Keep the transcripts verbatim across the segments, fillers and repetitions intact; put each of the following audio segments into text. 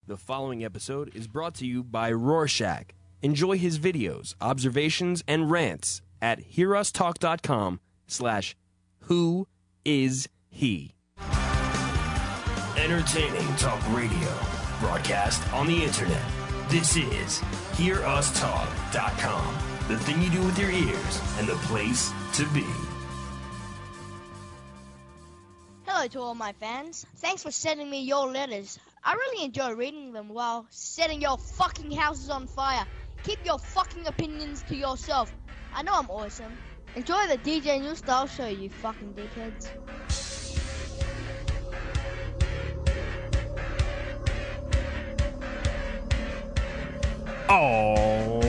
The following episode is brought to you by Rorschach. Enjoy his videos, observations, and rants at hearustalk.com slash who is he. Entertaining talk radio, broadcast on the internet. This is hear us talk dot com, the thing you do with your ears and the place to be. Hello to all my fans. Thanks for sending me your letters. I really enjoy reading them while setting your fucking houses on fire. Keep your fucking opinions to yourself. I know I'm awesome. Enjoy the D J New Style show, you fucking dickheads. Oh,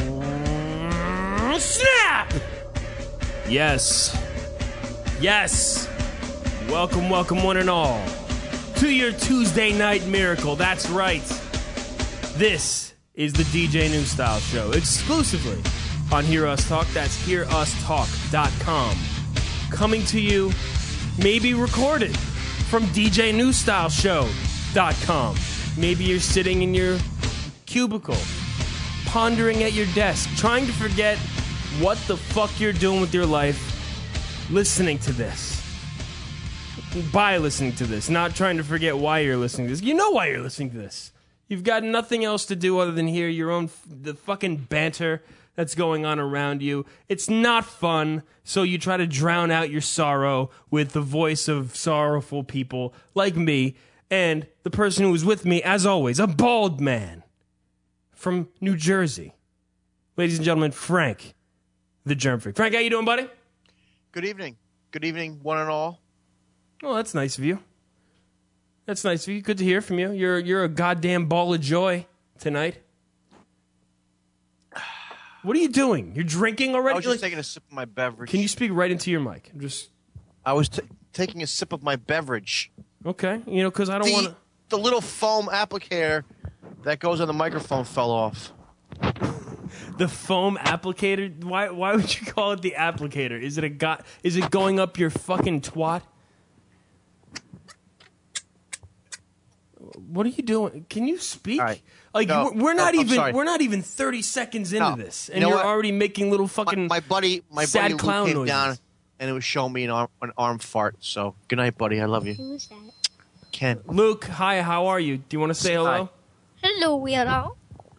snap! Yes. Yes. Welcome, welcome, one and all, to your Tuesday night miracle. That's right. This is the D J New Style Show, exclusively on Hear Us Talk. That's hear us talk dot com. Coming to you, maybe recorded from D J New Style Show dot com. Maybe you're sitting in your cubicle, pondering at your desk, trying to forget what the fuck you're doing with your life, listening to this. By listening to this, not trying to forget why you're listening to this. You know why you're listening to this. You've got nothing else to do other than hear your own, the fucking banter that's going on around you. It's not fun, so you try to drown out your sorrow with the voice of sorrowful people like me and the person who was with me, as always, a bald man from New Jersey. Ladies and gentlemen, Frank, the Germ Freak. Frank, how you doing, buddy? Good evening. Good evening, one and all. Oh, that's nice of you. That's nice of you. Good to hear from you. You're you're a goddamn ball of joy tonight. What are you doing? You're drinking already? I was just Like, taking a sip of my beverage. can you speak right into your mic? I'm just I was t- taking a sip of my beverage. okay. You know, because I don't The, want to. the little foam applicator that goes on the microphone fell off. The foam applicator. Why? Why would you call it the applicator? Is it a go- Is it going up your fucking twat? What are you doing? Can you speak? All right. Like No, we're, we're not no, I'm even sorry. we're not even thirty seconds into No. this, and You know you're what? already making little My, fucking my buddy, my sad buddy Luke clown came noises. down and it was showing me an arm, an arm fart. So good night, buddy. I love you. Who's that? Ken. Luke, hi. How are you? Do you want to say hello? Hello, weirdo.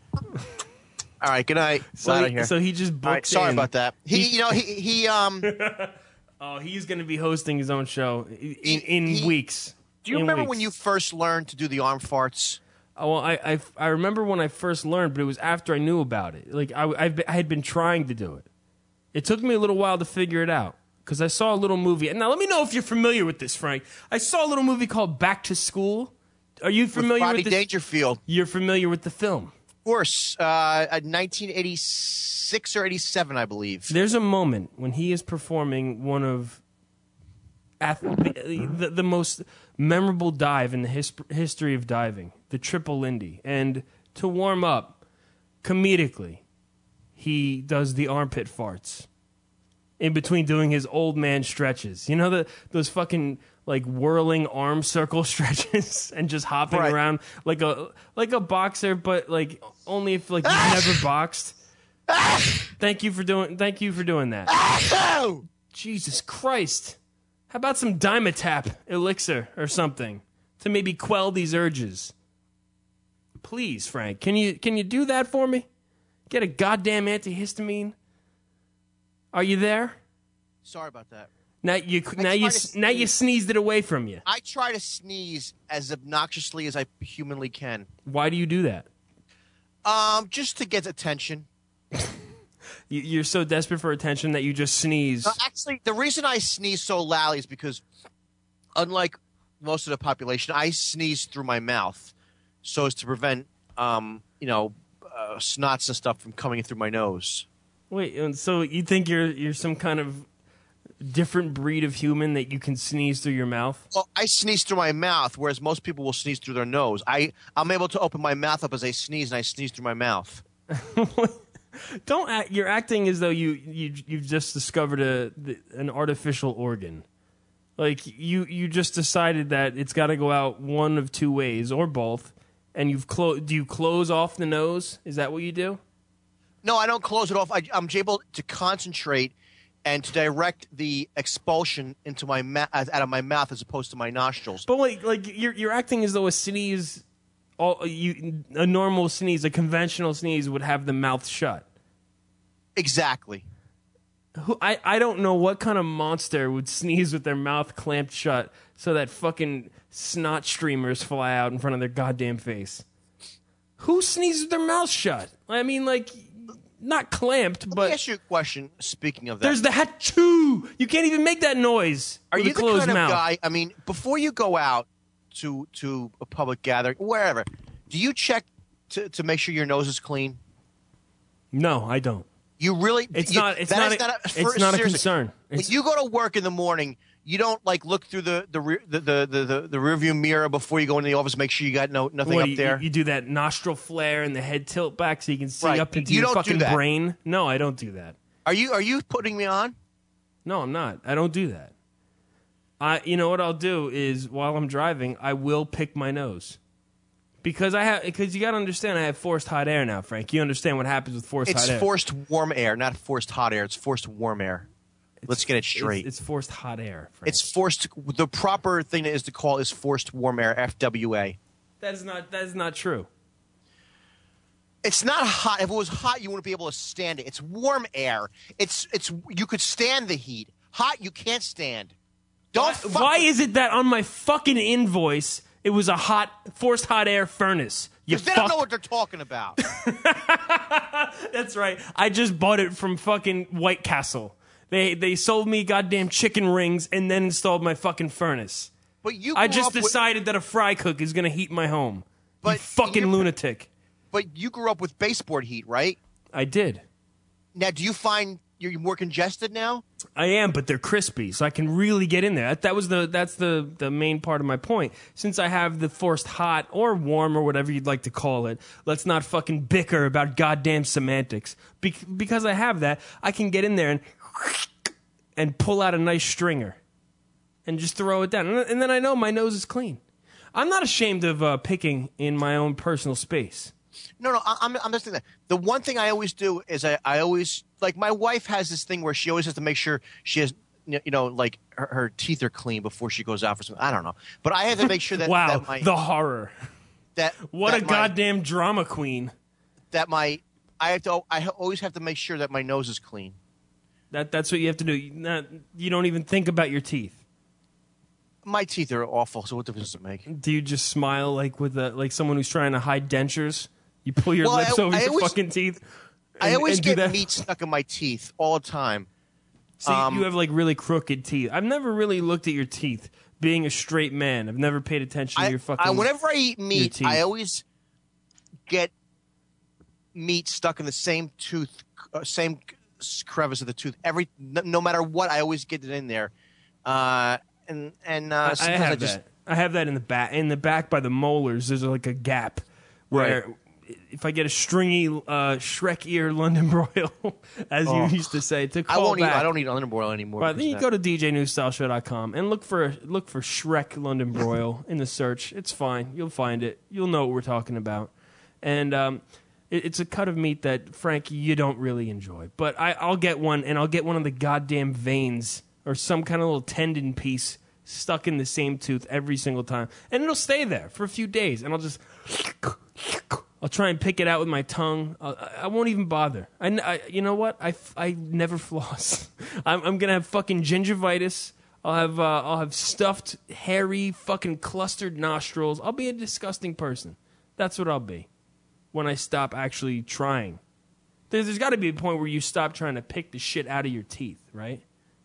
All right. Good night. So, Out of he, here. so he just booked all right. Sorry in. about that. He, you know, he, he um. Oh, he's going to be hosting his own show in, He- in he- weeks. Do you In remember weeks. when you first learned to do the arm farts? Oh, well, I, I, I remember when I first learned, but it was after I knew about it. Like I, I've been, I had been trying to do it. It took me a little while to figure it out because I saw a little movie. And now let me know if you're familiar with this, Frank. I saw a little movie called Back to School. Are you familiar with Rodney with this? Dangerfield? You're familiar with the film. Of course. Uh, at nineteen eighty-six or eighty-seven, I believe. There's a moment when he is performing one of ath- the, the, the most memorable dive in the his- history of diving, the Triple Lindy. And to warm up, comedically, he does the armpit farts in between doing his old man stretches. You know, the those fucking like whirling arm circle stretches and just hopping Right. around like a like a boxer, but like only if like you've never boxed. Thank you for doing. Thank you for doing that. Oh! Jesus Christ! How about some Dimetap elixir or something to maybe quell these urges? Please, Frank, can you can you do that for me? Get a goddamn antihistamine. Are you there? Sorry about that. Now you now you try to now you sneeze. sneezed it away from you. I try to sneeze as obnoxiously as I humanly can. Why do you do that? Um, just to get attention. You- You're so desperate for attention that you just sneeze. Uh, actually, the reason I sneeze so loudly is because, unlike most of the population, I sneeze through my mouth, so as to prevent, um, you know, uh, snots and stuff from coming through my nose. Wait, and so you think you're you're some kind of different breed of human that you can sneeze through your mouth? Well, I sneeze through my mouth, whereas most people will sneeze through their nose. I I'm able to open my mouth up as I sneeze, and I sneeze through my mouth. Don't act. You're acting as though you you you've just discovered a the, an artificial organ. Like you you just decided that it's got to go out one of two ways or both, and you've clo- do you close off the nose? Is that what you do? No, I don't close it off. I, I'm able to concentrate and to direct the expulsion into my ma- out of my mouth as opposed to my nostrils. But like, like you're you're acting as though a sneeze, all you a normal sneeze, a conventional sneeze would have the mouth shut. Exactly. Who I, I don't know what kind of monster would sneeze with their mouth clamped shut so that fucking snot streamers fly out in front of their goddamn face. Who sneezes with their mouth shut? I mean, like, not clamped, Let but me ask you a question. Speaking of that, there's the hatchoo. You can't even make that noise. are with you a the closed kind mouth. of guy? I mean, before you go out to to a public gathering, wherever, do you check to to make sure your nose is clean? No, I don't. You really? It's you, not. It's that not. is A, not a, it's for- not a seriously, concern. When It's, you go to work in the morning, you don't like look through the the re- the, the, the, the, the rearview mirror before you go into the office. Make sure you got no nothing what, up you, there. You do that nostril flare and the head tilt back so you can see Right. up into You your don't do fucking that. brain. No, I don't do that. Are you are you putting me on? No, I'm not. I don't do that. I, you know what I'll do is while I'm driving, I will pick my nose. Because I have, because you got to understand, I have forced hot air now, Frank. You understand what happens with forced It's hot air? forced warm air, not forced hot air. It's forced warm air. Let's get it straight. It's, it's forced hot air, Frank. It's forced. The proper thing is to call is forced warm air. F W A. that is not that is not true. It's not hot. If it was hot, you wouldn't be able to stand it. It's warm air. It's it's. You could stand the heat. Hot, you can't stand. Don't. Why, fuck why with- is it that on my fucking invoice it was a hot forced hot air furnace? You 'Cause they don't know fuck. what they're talking about. That's right. I just bought it from fucking White Castle. They they sold me goddamn chicken rings and then installed my fucking furnace. But you. I grew just up with- decided that a fry cook is gonna heat my home. you But fucking you're- lunatic. But you grew up with baseboard heat, right? I did. Now, do you find you're more congested now? I am, but they're crispy, so I can really get in there. That, that was the that's the the main part of my point. Since I have the forced hot or warm or whatever you'd like to call it, let's not fucking bicker about goddamn semantics. Be- because I have that, I can get in there and and pull out a nice stringer and just throw it down, and, and then I know my nose is clean. I'm not ashamed of uh, picking in my own personal space. No, no, I- I'm, I'm just saying that. The one thing I always do is I, I always, like, my wife has this thing where she always has to make sure she has, you know, like, her, her teeth are clean before she goes out for something. I don't know. But I have to make sure that, Wow, that my, the horror. that, What that a my, goddamn drama queen. that my, I have to, I ha- always have to make sure that my nose is clean. That that's what you have to do. You, not, you don't even think about your teeth. My teeth are awful, so what difference does it make? Do you just smile like with a, like someone who's trying to hide dentures? You pull your Well, lips I- over I your always- fucking teeth. I and- always and do get that. meat stuck in my teeth all the time. So you- um, you have like really crooked teeth. I've never really looked at your teeth. Being a straight man, I've never paid attention I, to your fucking. I, whenever I eat meat, teeth. I always get meat stuck in the same tooth, uh, same crevice of the tooth. Every no, no matter what, I always get it in there. Uh, and and uh, I sometimes have I just that. I have that in the back. In the back by the molars, there's like a gap where. Right. If I get a stringy uh, Shrek ear London broil, as Oh. you used to say, to I call won't eat. back, I don't eat London broil anymore. But because then you of go that. to d j new style show dot com and look for look for Shrek London Broil in the search. It's fine. You'll find it. You'll know what we're talking about. And um, it, it's a cut of meat that, Frank, you don't really enjoy. But I, I'll get one, and I'll get one of the goddamn veins or some kind of little tendon piece stuck in the same tooth every single time. And it'll stay there for a few days, and I'll just... I'll try and pick it out with my tongue. I'll, I won't even bother. I, I, you know what? I, I never floss. I'm, I'm gonna have fucking gingivitis. I'll have uh, I'll have stuffed, hairy, fucking clustered nostrils. I'll be a disgusting person. That's what I'll be when I stop actually trying. There's, there's got to be a point where you stop trying to pick the shit out of your teeth, right?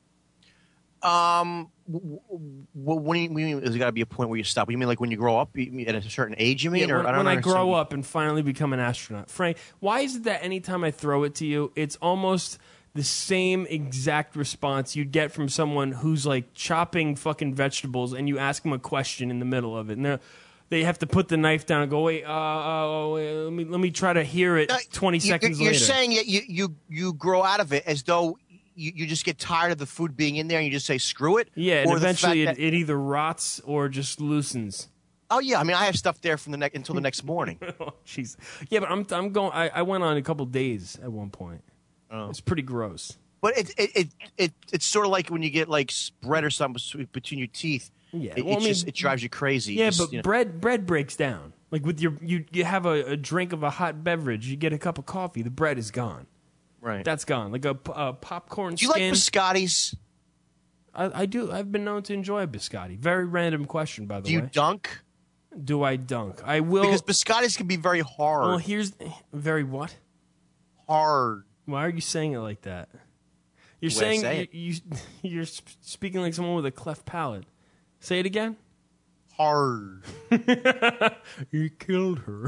Um, w- w- what do you mean? There's got to be a point where you stop. You mean like when you grow up, you mean at a certain age? You mean, Yeah, or when, I don't when I understand. grow up and finally become an astronaut. Frank, why is it that anytime I throw it to you, it's almost the same exact response you'd get from someone who's like chopping fucking vegetables and you ask them a question in the middle of it. And they're- they have to put the knife down and go, wait, uh, uh, wait let me let me try to hear it No, twenty you- seconds you're later. saying that you, you, you grow out of it as though you, you just get tired of the food being in there and you just say screw it? Yeah, and Or the eventually it, fact that- it either rots or just loosens. Oh yeah, I mean I have stuff there from the ne- until the next morning. Oh, jeez. Yeah, but I'm I'm going. I, I went on a couple days at one point. Oh. It's pretty gross. But it it, it it it's sort of like when you get like bread or something between your teeth. Yeah, it, well, it I mean, just it drives you crazy. Yeah, just, but you know. bread bread breaks down. Like with your you you have a, a drink of a hot beverage, you get a cup of coffee, the bread is gone. Right, that's gone. Like a, a popcorn. Do you skin. like biscottis? I, I do. I've been known to enjoy a biscotti. Very random question, by the do way. Do you dunk? Do I dunk? I will. Because biscottis can be very hard. Well, here's very what? Hard. Why are you saying it like that? You're The way I saying say you, you you're speaking like someone with a cleft palate. Say it again. Hard. You killed her.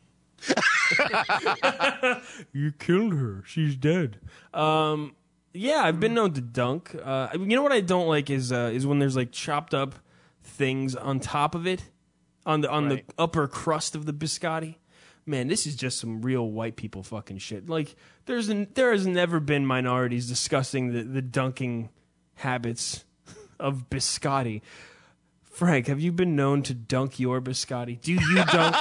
You killed her. She's dead. Um, yeah, I've been known to dunk. Uh, you know what I don't like is uh, is when there's like chopped up things on top of it, on the on right. the upper crust of the biscotti. Man, this is just some real white people fucking shit. Like there's an, there has never been minorities discussing the, the dunking habits of biscotti. Frank, have you been known to dunk your biscotti? Do you dunk?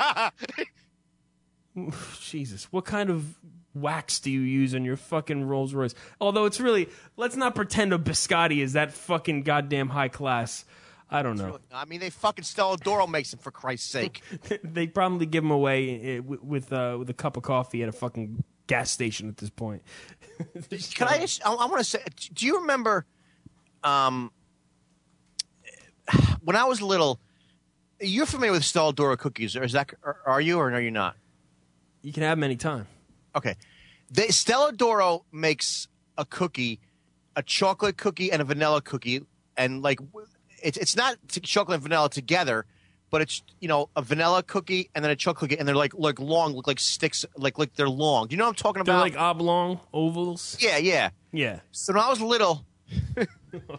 Jesus, what kind of wax do you use on your fucking Rolls Royce? Although it's really, let's not pretend a biscotti is that fucking goddamn high class. I don't know. Really, I mean, they fucking Stella D'Oro makes them, for Christ's sake. They probably give them away with uh, with a cup of coffee at a fucking gas station at this point. Can I just, I, I want to say, do you remember um, when I was little, you're familiar with Stella D'Oro cookies, or is that, or are you, or are you not? You can have them anytime. Okay. They, Stella D'Oro makes a cookie, a chocolate cookie and a vanilla cookie, and like it's it's not chocolate and vanilla together, but it's, you know, a vanilla cookie and then a chocolate cookie, and they're like like long, look like sticks, like like they're long. Do you know what I'm talking about? They're like oblong ovals. Yeah, yeah, yeah. So when I was little, oh,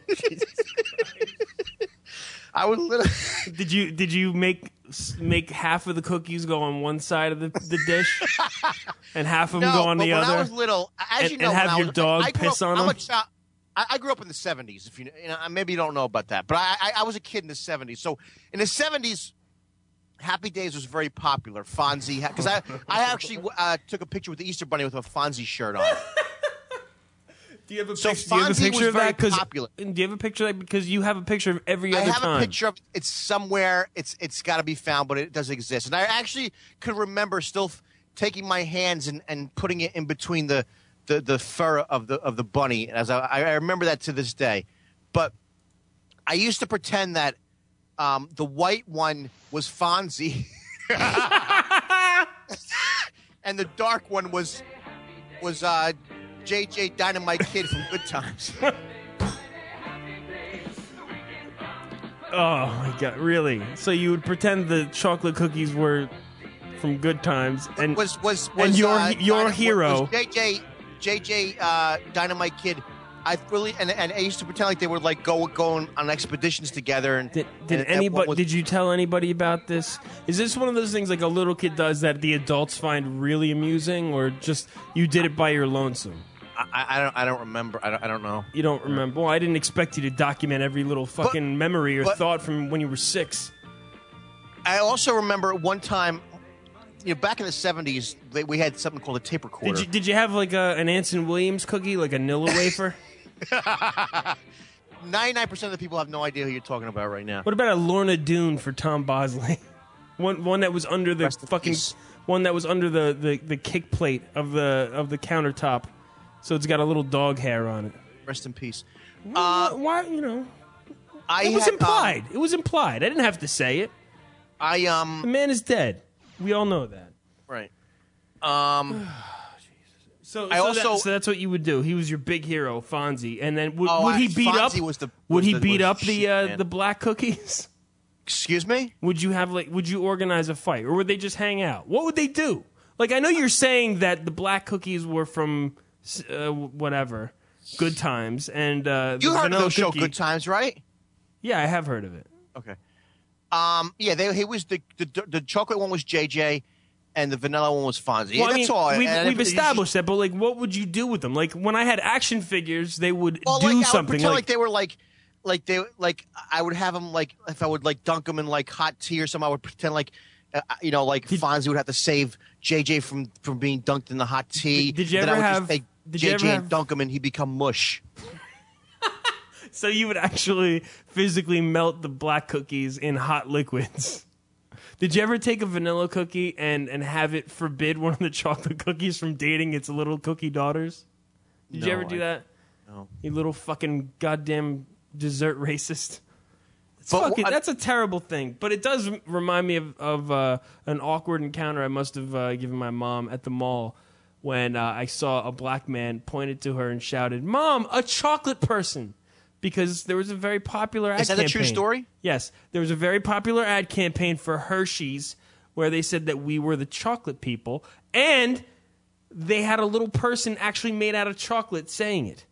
I was little. Did you did you make make half of the cookies go on one side of the, the dish, and half of them no, go on but the when other? I was little, as and, you know, and have when I your was, dog I, I piss up, on I'm them. A child, I, I grew up in the seventies. If you, you know, maybe you don't know about that, but I, I, I was a kid in the seventies. So in the seventies, Happy Days was very popular. Fonzie, because I I actually uh, took a picture with the Easter Bunny with a Fonzie shirt on. Do you have a, so picture, do you have a Fonzie picture was of very that? popular. Do you have a picture of that? Because you have a picture of every other I have time. a picture of it's somewhere. It's it's got to be found, but it does exist. And I actually could remember still f- taking my hands and, and putting it in between the, the, the fur of the of the bunny. As I, I remember that to this day. But I used to pretend that um, the white one was Fonzie, and the dark one was was. Uh, J J Dynamite Kid from Good Times. Oh my god, really? So you would pretend the chocolate cookies were from Good Times, and was was, was and your uh, your Dyna- hero was J J J J uh, Dynamite Kid. I really and, and I used to pretend like they would like go going on expeditions together. And did, did and, anybody? and was, did you tell anybody about this? Is this one of those things like a little kid does that the adults find really amusing, or just you did it by your lonesome? I, I don't. I don't remember. I don't. I don't know. You don't remember? Well, I didn't expect you to document every little fucking but, memory or but, thought from when you were six. I also remember one time, you know, back in the seventies, we had something called a tape recorder. Did you Did you have like a, an Anson Williams cookie, like a Nilla wafer? Ninety-nine percent of the people have no idea who you're talking about right now. What about a Lorna Doone for Tom Bosley? one one that was under the Rest in fucking peace. one that was under the, the, the kick plate of the of the countertop. So it's got a little dog hair on it. Rest in peace. Uh, Why, you know? I it was had, implied. Um, it was implied. I didn't have to say it. I um. The man is dead. We all know that. Right. Um. So, I so, also- that, so that's what you would do. He was your big hero, Fonzie, and then would, Oh, would he I- beat Fonzie up? was the- would was he the- beat was up the shit, uh, man. the black cookies? Excuse me? Would you have like? Would you organize a fight, or would they just hang out? What would they do? Like, I know you're saying that the black cookies were from uh, whatever, Good Times, and uh, You the heard of vanilla those show cookie- Good Times, right? Yeah, I have heard of it. Okay. Um. Yeah. They. He was the the the chocolate one was J J, and the vanilla one was Fonzie. Well, I That's mean, all. we've, And we've if- established that, but like, what would you do with them? Like, when I had action figures, they would Well, do like, I would something. pretend Like, like they were like, like they like I would have them like if I would like dunk them in like hot tea or something. I would pretend like uh, you know like Did- Fonzie would have to save J J from from being dunked in the hot tea. Did you then ever I would have- just take did you J J ever and have- dunk him and he'd become mush. So you would actually physically melt the black cookies in hot liquids. Did you ever take a vanilla cookie and, and have it forbid one of the chocolate cookies from dating its little cookie daughters? Did you No, ever do I- that? No. You little fucking goddamn dessert racist. It's But fucking, I- that's a terrible thing. But it does remind me of, of uh, an awkward encounter I must have uh, given my mom at the mall when uh, I saw a black man pointed to her and shouted, "Mom, a chocolate person!" Because there was a very popular ad Is that a campaign. true story? Yes. There was a very popular ad campaign for Hershey's where they said that we were the chocolate people, and they had a little person actually made out of chocolate saying it.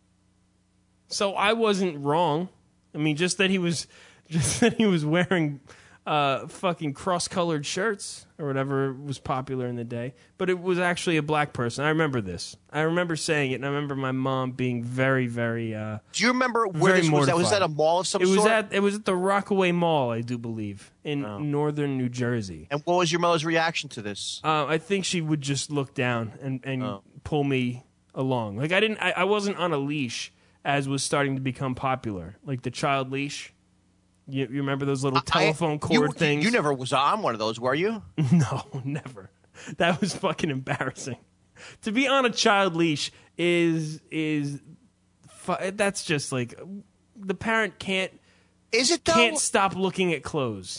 So I wasn't wrong. I mean, just that he was just that he was wearing uh, fucking cross-colored shirts or whatever was popular in the day. But it was actually a black person. I remember this. I remember saying it, and I remember my mom being very, very... Uh, Do you remember where Very this was? That was mortified. at a mall of some it was sort. at it was at the Rockaway Mall, I do believe, in Oh. northern New Jersey. And what was your mother's reaction to this? Uh, I think she would just look down and, and Oh. pull me along. Like I didn't, I, I wasn't on a leash as was starting to become popular, like the child leash. You, you remember those little telephone I- cord you, things? You never was on one of those, were you? No, never. That was fucking embarrassing. To be on a child leash is is fu- that's just like the parent can't Is it though? can't stop looking at clothes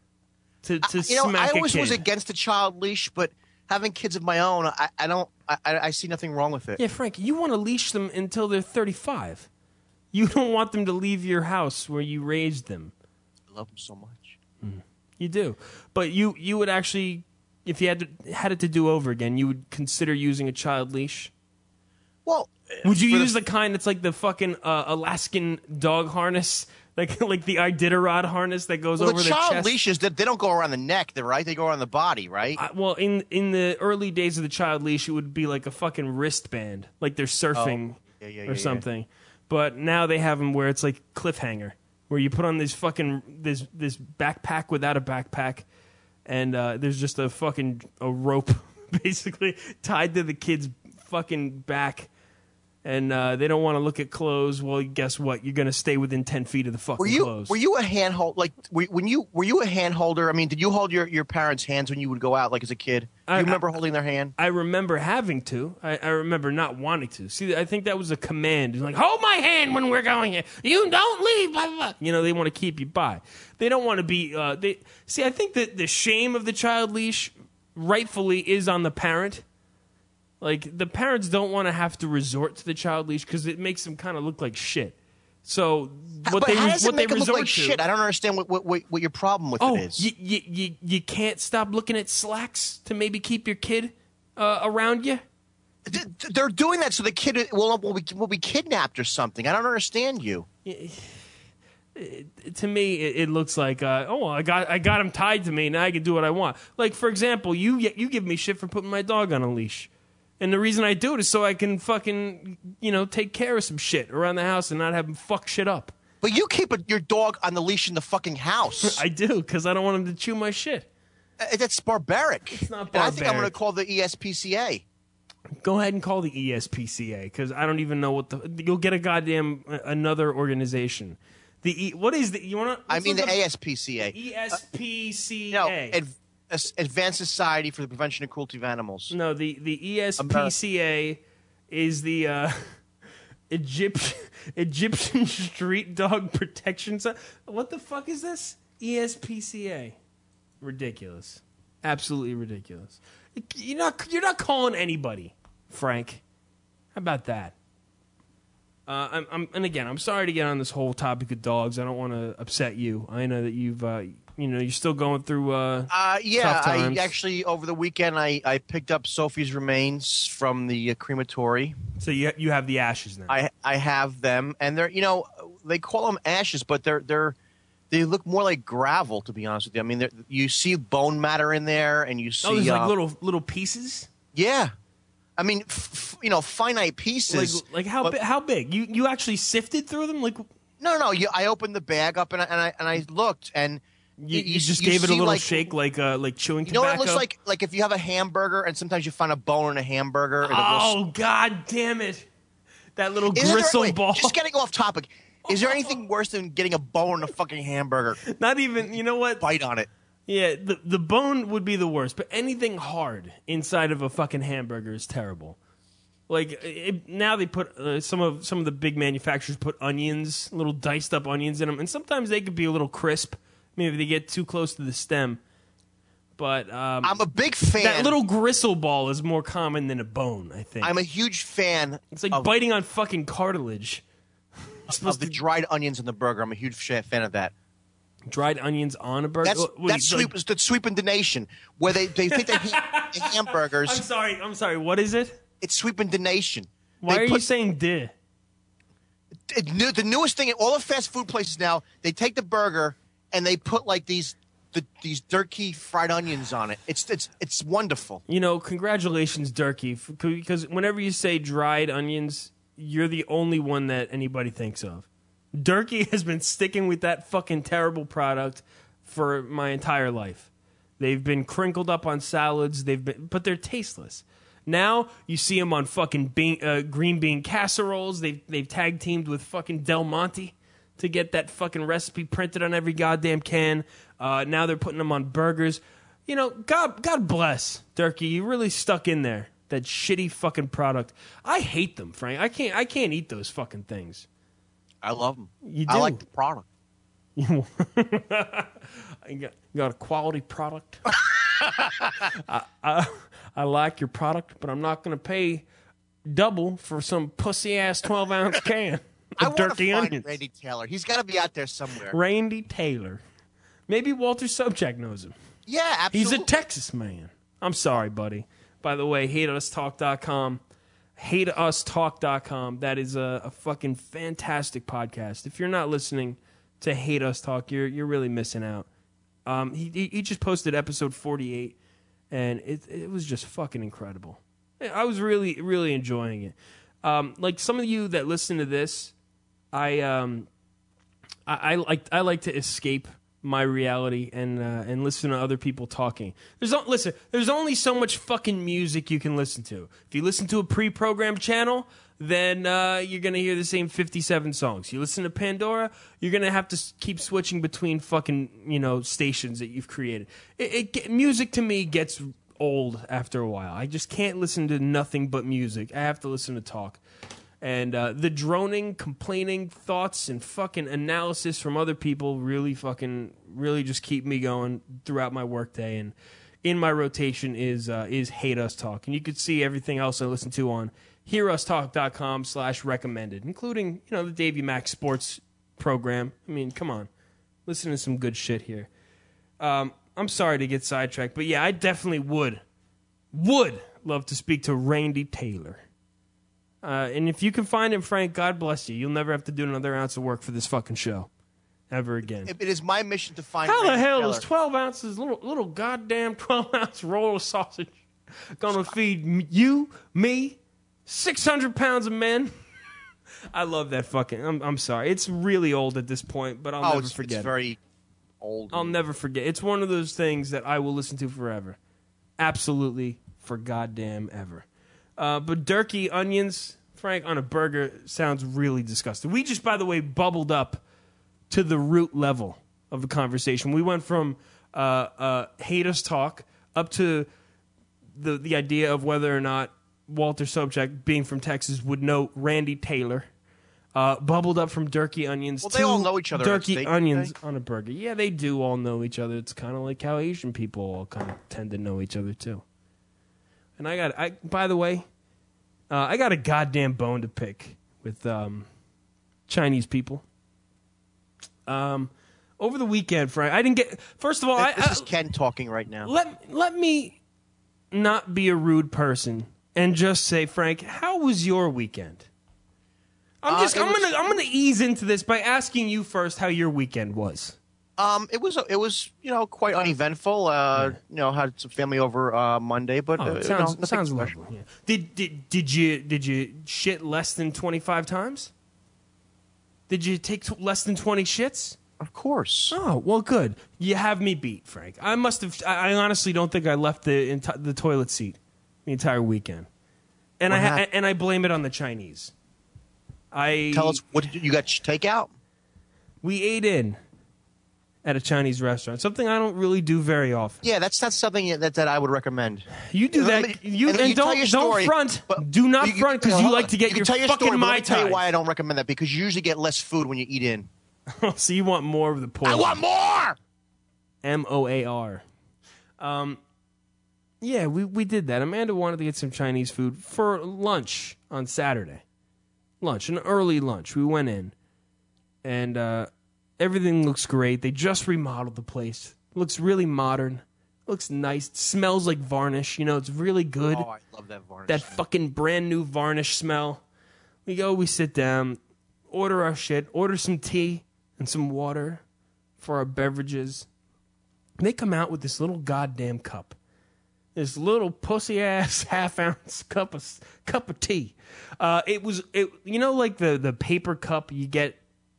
to to you know, smack I always a kid. was against a child leash, but having kids of my own, I, I don't. I, I see nothing wrong with it. Yeah, Frank, you want to leash them until they're thirty-five. You don't want them to leave your house where you raised them. I love them so much. You do. But you, you would actually, if you had to, had it to do over again, you would consider using a child leash? Well, Would you for use the, the, kind that's like the fucking uh, Alaskan dog harness? Like like the Iditarod harness that goes well, over the the child chest? leashes? They, they don't go around the neck, they're right. They go around the body, right? Uh, well, in in the early days of the child leash, it would be like a fucking wristband, like they're surfing Oh. Yeah, yeah, yeah, or yeah. something. But now they have them where it's like cliffhanger, where you put on this fucking this this backpack without a backpack, and uh, there's just a fucking a rope basically tied to the kid's fucking back. And uh, they don't want to look at clothes. Well, guess what? You're going to stay within ten feet of the fucking Were you clothes. were you a handhold like were, when you were you a hand holder? I mean, did you hold your, your parents' hands when you would go out like as a kid? Do you I- remember I- holding their hand? I remember having to. I, I remember not wanting to. See, I think that was a command. It's like, hold my hand when we're going here. You don't leave. Blah, blah, blah. You know, they want to keep you by. They don't want to be. Uh, they see. I think that the shame of the child leash, rightfully, is on the parent. Like the parents don't want to have to resort to the child leash because it makes them kind of look like shit. So what but they how re- does what it make they them look resort like to, shit? I don't understand what what, what, what your problem with Oh, it is. you, you, you, you can't stop looking at slacks to maybe keep your kid uh, around you? Th- th- They're doing that so the kid will, will, be, will be kidnapped or something. I don't understand you. To me, it, it looks like, uh, oh, I got I got him tied to me. Now I can do what I want. Like, for example, you you give me shit for putting my dog on a leash. And the reason I do it is so I can fucking, you know, take care of some shit around the house and not have him fuck shit up. But you keep a, your dog on the leash in the fucking house. I do, because I don't want him to chew my shit. Uh, That's barbaric. It's not And I think I'm going to barbaric. call the E S P C A. Go ahead and call the E S P C A, because I don't even know what the... You'll get a goddamn... uh, another organization. The e, What is the... You want to... I mean the A S P C A. E S P C A. No, Ad- As- Advanced Society for the Prevention and Cruelty of Animals. No, the, the E S P C A is the uh, Egyptian Egyptian Street Dog Protection. So- what the fuck is this? E S P C A. Ridiculous. Absolutely ridiculous. You're not you're not calling anybody, Frank. How about that? Uh, I'm, I'm, and again, I'm sorry to get on this whole topic of dogs. I don't want to upset you. I know that you've, uh, you know, you're still going through. Uh, Uh, yeah, Tough I times. actually over the weekend I, I picked up Sophie's remains from the uh, crematory. so you you have the ashes now. I I have them, and they're you know they call them ashes, but they're they're they look more like gravel, to be honest with you. I mean, they're- you see bone matter in there, and you see oh, there's like uh, little little pieces. yeah. I mean, f- f- you know, finite pieces. Like, like how but- bi- how big? You you actually sifted through them? Like No, no. You, I opened the bag up and I and I, and I looked and you, you, you just you gave it a little like, shake, like uh, like chewing you know tobacco. what it looks like? Like if you have a hamburger and sometimes you find a bone in a hamburger. Oh God damn it! That little Is gristle there, wait, ball. Just getting off topic. Is there anything worse than getting a bone in a fucking hamburger? Not even. You know what? Bite on it. Yeah, the the bone would be the worst, but anything hard inside of a fucking hamburger is terrible. Like it, now, they put uh, some of some of the big manufacturers put onions, little diced up onions in them, and sometimes they could be a little crisp. Maybe if they get too close to the stem. But um, I'm a big fan. That little gristle ball is more common than a bone, I think. I'm a huge fan. It's like of, biting on fucking cartilage. Of the dried onions in the burger. I'm a huge fan of that. Dried onions on a burger? That's, Wait, that's like, sweep, that's sweeping the nation, where they, they think that ha- the hamburgers. I'm sorry, I'm sorry, what is it? It's sweeping the nation. Why they are put, you saying "duh"? It, new, the newest thing, all the fast food places now, they take the burger and they put like these the, these Durkee fried onions on it. It's it's it's wonderful. You know, congratulations, Durkee, because whenever you say dried onions, you're the only one that anybody thinks of. Durkee has been sticking with that fucking terrible product for my entire life. They've been crinkled up on salads, they've been, but they're tasteless. Now you see them on fucking bean, uh, green bean casseroles. They've they've tag teamed with fucking Del Monte to get that fucking recipe printed on every goddamn can. Uh, now they're putting them on burgers. You know, God God bless Durkee. You really stuck in there. That shitty fucking product. I hate them, Frank. I can't I can't eat those fucking things. I love them. You do. I like the product. you got, you got a quality product. I, I, I like your product, but I'm not going to pay double for some pussy ass twelve ounce can I of want to Durkee find onions. Randy Taylor. He's got to be out there somewhere. Randy Taylor. Maybe Walter Sobchak knows him. Yeah, absolutely. He's a Texas man. I'm sorry, buddy. By the way, hate us talk dot com. hate us talk dot com. That is a, a fucking fantastic podcast. If you're not listening to Hate Us Talk, you're you're really missing out. Um, he he just posted episode forty-eight, and it it was just fucking incredible. I was really really enjoying it. Um, like some of you that listen to this, I um, I, I like I like to escape my reality and uh, and listen to other people talking. There's o- listen. There's only so much fucking music you can listen to. If you listen to a pre-programmed channel, then uh, you're gonna hear the same fifty-seven songs. You listen to Pandora, you're gonna have to s- keep switching between fucking you know stations that you've created. It, it get- music to me gets old after a while. I just can't listen to nothing but music. I have to listen to talk. And uh, the droning, complaining thoughts and fucking analysis from other people really fucking, really just keep me going throughout my workday. And in my rotation is uh, is Hate Us Talk. And you can see everything else I listen to on hear us talk dot com slash recommended, including, you know, the Davey Mack Sports program. I mean, come on. Listen to some good shit here. Um, I'm sorry to get sidetracked, but yeah, I definitely would, would love to speak to Randy Taylor. Uh, and if you can find him, Frank, God bless you. You'll never have to do another ounce of work for this fucking show. Ever again. It, it is my mission to find How Randy the hell Taylor. is twelve ounces, little little goddamn twelve ounce roll of sausage gonna feed m- you, me, six hundred pounds of men? I love that fucking... I'm, I'm sorry. It's really old at this point, but I'll oh, never it's, forget it's it. very old. I'll never forget. It's one of those things that I will listen to forever. Absolutely for goddamn ever. Uh, but Durkee onions, Frank, on a burger sounds really disgusting. We just, by the way, bubbled up to the root level of the conversation. We went from uh, uh, hate us talk up to the the idea of whether or not Walter Sobchak, being from Texas, would know Randy Taylor. Uh, bubbled up from Durkee onions Well, to they all know each other at Durkee stake, onions don't on a burger. Yeah, they do all know each other. It's kind of like how Asian people all kind of tend to know each other too. And I got, I by the way, uh, I got a goddamn bone to pick with um, Chinese people. Um, over the weekend, Frank, I didn't get. First of all, I, This I is Ken talking right now. let let me not be a rude person and just say, Frank, how was your weekend? I'm Uh, just it I'm was- gonna I'm gonna ease into this by asking you first how your weekend was. Um, it was it was you know quite uneventful. Uh, you know, had some family over uh, Monday, but Oh, uh, it you sounds know, nothing sounds special. lovely. Yeah. Did did did you did you shit less than twenty-five times? Did you take t- less than twenty shits? Of course. Oh, well, good. You have me beat, Frank. I must have. I I honestly don't think I left the enti- the toilet seat the entire weekend, and What I ha- hap- and I blame it on the Chinese. I Tell us, what did you, you got takeout? we ate in at a Chinese restaurant. Something I don't really do very often. Yeah, that's not something that, that I would recommend. You do Let that. me- you and and, you tell don't your don't story, front. but- do not You- you- front because you hold like on. to get you your can tell your fucking story, but let mai me tell you tais. why I don't recommend that, because you usually get less food when you eat in. So you want more of the pork. I want more! M O A R. Um, yeah, we, we did that. Amanda wanted to get some Chinese food for lunch on Saturday. Lunch, an early lunch. We went in, and uh, everything looks great. They just remodeled the place. Looks really modern. Looks nice. It smells like varnish. You know, it's really good. Oh, I love that varnish. That fucking brand new varnish smell. We go, we sit down, order our shit, order some tea and some water for our beverages. They come out with this little goddamn cup. This little pussy ass half ounce cup of cup of tea. Uh, it was it you know like the, the paper cup you get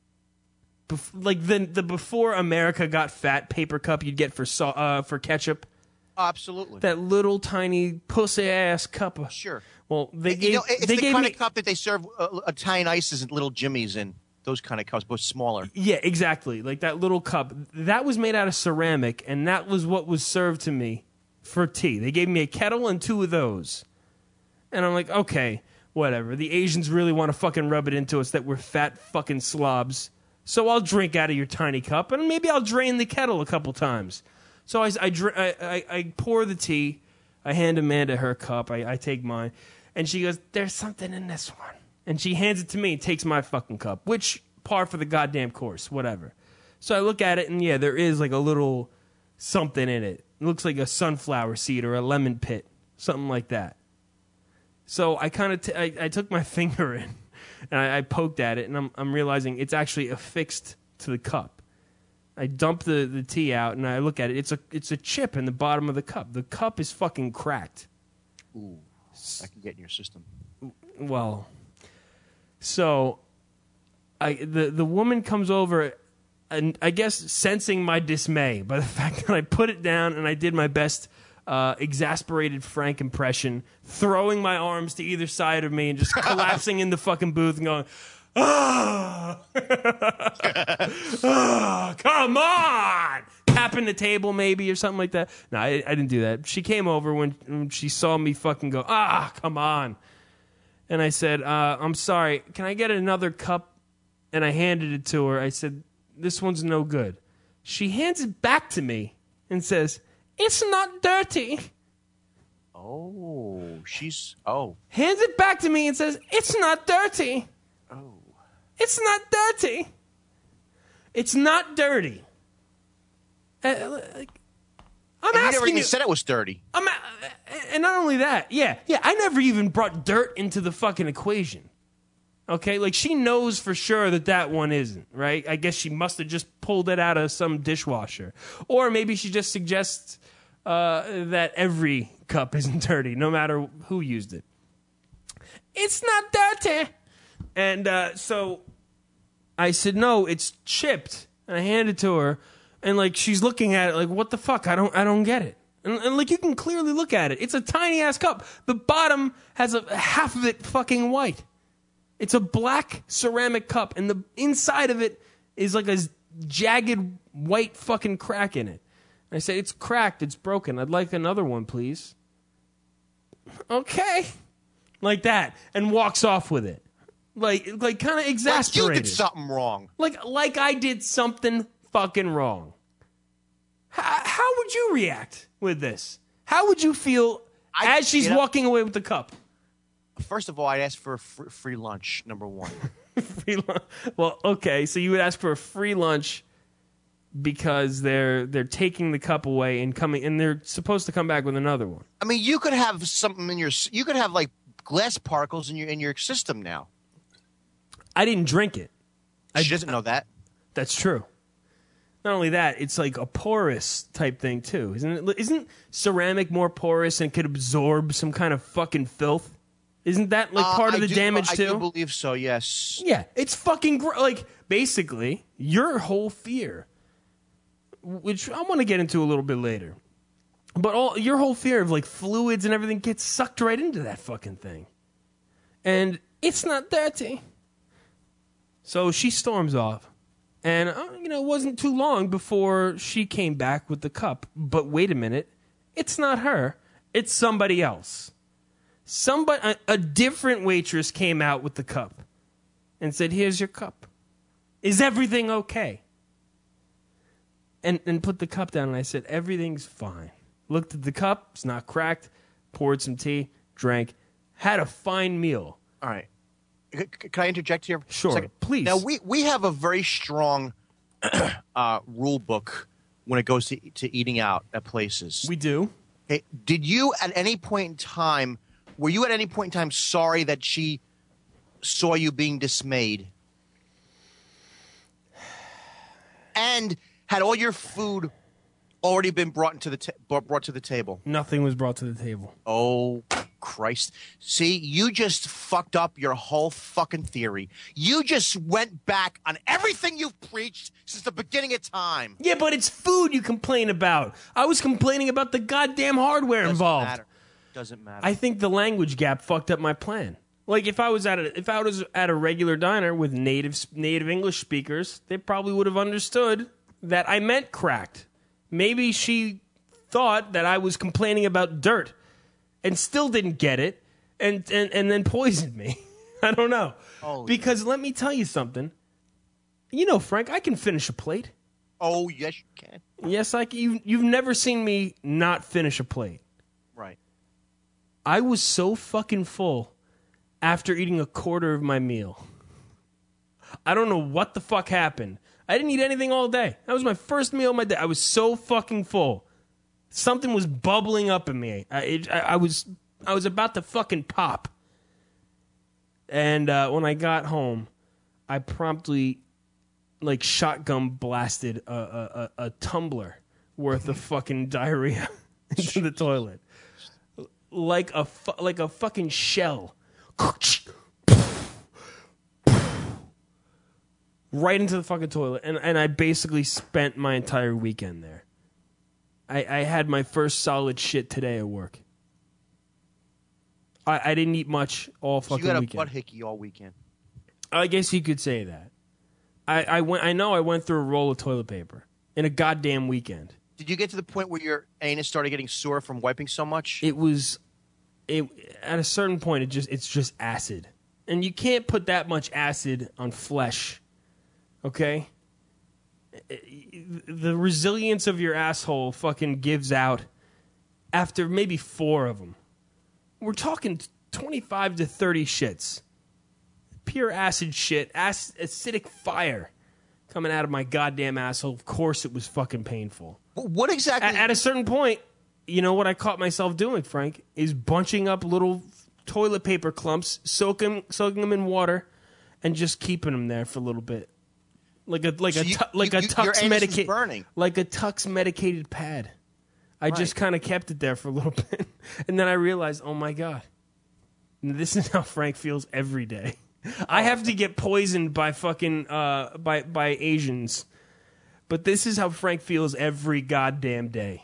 bef- like the the before America got fat paper cup you'd get for so- uh, for ketchup. Oh, absolutely. That little tiny pussy ass cup of Sure. Well, they You gave know, it's they the gave kind me of cup that they serve uh, Italian ices and little jimmies in. Those kind of cups, but smaller. Yeah, exactly. Like that little cup. That was made out of ceramic, and that was what was served to me for tea. They gave me a kettle and two of those. And I'm like, okay, whatever. The Asians really want to fucking rub it into us that we're fat fucking slobs. So I'll drink out of your tiny cup, and maybe I'll drain the kettle a couple times. So I, I, dr- I, I, I pour the tea. I hand Amanda her cup. I, I take mine. And she goes, there's something in this one. And she hands it to me and takes my fucking cup, which par for the goddamn course, whatever. So I look at it, and yeah, there is like a little something in it. It looks like a sunflower seed or a lemon pit, something like that. So I kind of t- I, I took my finger in, and I, I poked at it, and I'm I'm realizing it's actually affixed to the cup. I dump the, the tea out, and I look at it. It's a it's a chip in the bottom of the cup. The cup is fucking cracked. Ooh, I can get in your system. Well, so I the the woman comes over, and I guess sensing my dismay by the fact that I put it down and I did my best uh, exasperated Frank impression, throwing my arms to either side of me and just collapsing in the fucking booth and going, ah, ah, come on, tapping the table maybe or something like that. No, I, I didn't do that. She came over when, when she saw me fucking go, ah, come on. And I said, uh, I'm sorry, can I get another cup? And I handed it to her. I said, this one's no good. She hands it back to me and says, it's not dirty. Oh, she's... Oh. Hands it back to me and says, it's not dirty. Oh. It's not dirty. It's not dirty. Uh, like, I'm And you never asking even you. said it was dirty. I'm, a- and not only that, yeah, yeah, I never even brought dirt into the fucking equation. Okay, like she knows for sure that that one isn't, right? I guess she must have just pulled it out of some dishwasher. Or maybe she just suggests uh, that every cup isn't dirty, no matter who used it. It's not dirty. And uh, so I said, no, it's chipped. And I handed it to her. And like she's looking at it like, what the fuck? I don't I don't get it. And, and like you can clearly look at it. It's a tiny ass cup. The bottom has a half of it fucking white. It's a black ceramic cup, and the inside of it is like a jagged white fucking crack in it. And I say, it's cracked, it's broken. I'd like another one, please. Okay. Like that. And walks off with it. Like like kind of Like exasperated. you did something wrong. Like like I did something fucking wrong. How, how would you react with this? How would you feel I- as she's you know- walking away with the cup? First of all, I'd ask for a fr- free lunch, number one. Free lunch. Well, okay, so you would ask for a free lunch because they're they're taking the cup away and coming, and they're supposed to come back with another one. I mean, you could have something in your... You could have, like, glass particles in your in your system now. I didn't drink it. She doesn't know that. That's true. Not only that, it's like a porous type thing too, isn't it? Isn't ceramic more porous and could absorb some kind of fucking filth? Isn't that like Uh, part of I the do- damage I too? do believe so. Yes. Yeah, it's fucking gr- like basically your whole fear, which I want to get into a little bit later, but all your whole fear of like fluids and everything gets sucked right into that fucking thing, and it's not dirty. So she storms off, and uh, you know it wasn't too long before she came back with the cup. But wait a minute, it's not her; it's somebody else. Somebody, a, a different waitress came out with the cup and said, "Here's your cup. Is everything okay?" And and put the cup down, and I said, "Everything's fine." Looked at the cup, it's not cracked. Poured some tea, drank, had a fine meal. All right. C- c- Can I interject here? Sure, a second? please. Now we we have a very strong uh, rule book when it goes to to eating out at places. We do. Okay, did you at any point in time? Were you at any point in time sorry that she saw you being dismayed? And had all your food already been brought into the ta- brought brought to the table? Nothing was brought to the table. Oh, Christ. See, you just fucked up your whole fucking theory. You just went back on everything you've preached since the beginning of time. Yeah, but it's food you complain about. I was complaining about the goddamn hardware Doesn't involved. matter. Doesn't matter. I think the language gap fucked up my plan. Like if I was at a if I was at a regular diner with native native English speakers, they probably would have understood that I meant cracked. Maybe she thought that I was complaining about dirt and still didn't get it and and, and then poisoned me. I don't know. Holy because let me tell you something. You know, Frank, I can finish a plate. Oh, yes, you can. Yes, I can. You've, you've never seen me not finish a plate. Right. I was so fucking full after eating a quarter of my meal. I don't know what the fuck happened. I didn't eat anything all day. That was my first meal of my day. I was so fucking full. Something was bubbling up in me. I, it, I, I was I was about to fucking pop. And uh, when I got home, I promptly, like, shotgun blasted a, a, a, a tumbler worth of fucking diarrhea into the toilet. Like a fu- like a fucking shell, right into the fucking toilet, and and I basically spent my entire weekend there. I, I had my first solid shit today at work. I, I didn't eat much all So fucking you had a weekend. butt hickey all weekend. I guess you could say that. I, I went. I know I went through a roll of toilet paper in a goddamn weekend. Did you get to the point where your anus started getting sore from wiping so much? It was, it at a certain point it just it's just acid, and you can't put that much acid on flesh. Okay. The resilience of your asshole fucking gives out after maybe four of them. We're talking twenty-five to thirty shits. Pure acid shit, ac- acidic fire coming out of my goddamn asshole. Of course it was fucking painful. What exactly? At, at a certain point, you know what I caught myself doing, Frank, is bunching up little toilet paper clumps, soaking, soaking them in water, and just keeping them there for a little bit. Like a like So a you- tu- like you- a you- your tux anus is medicated burning. like a tux medicated pad. I just Right. kind of kept it there for a little bit, and then I realized, oh my god, this is how Frank feels every day. I have to get poisoned by fucking uh, by by Asians, but this is how Frank feels every goddamn day.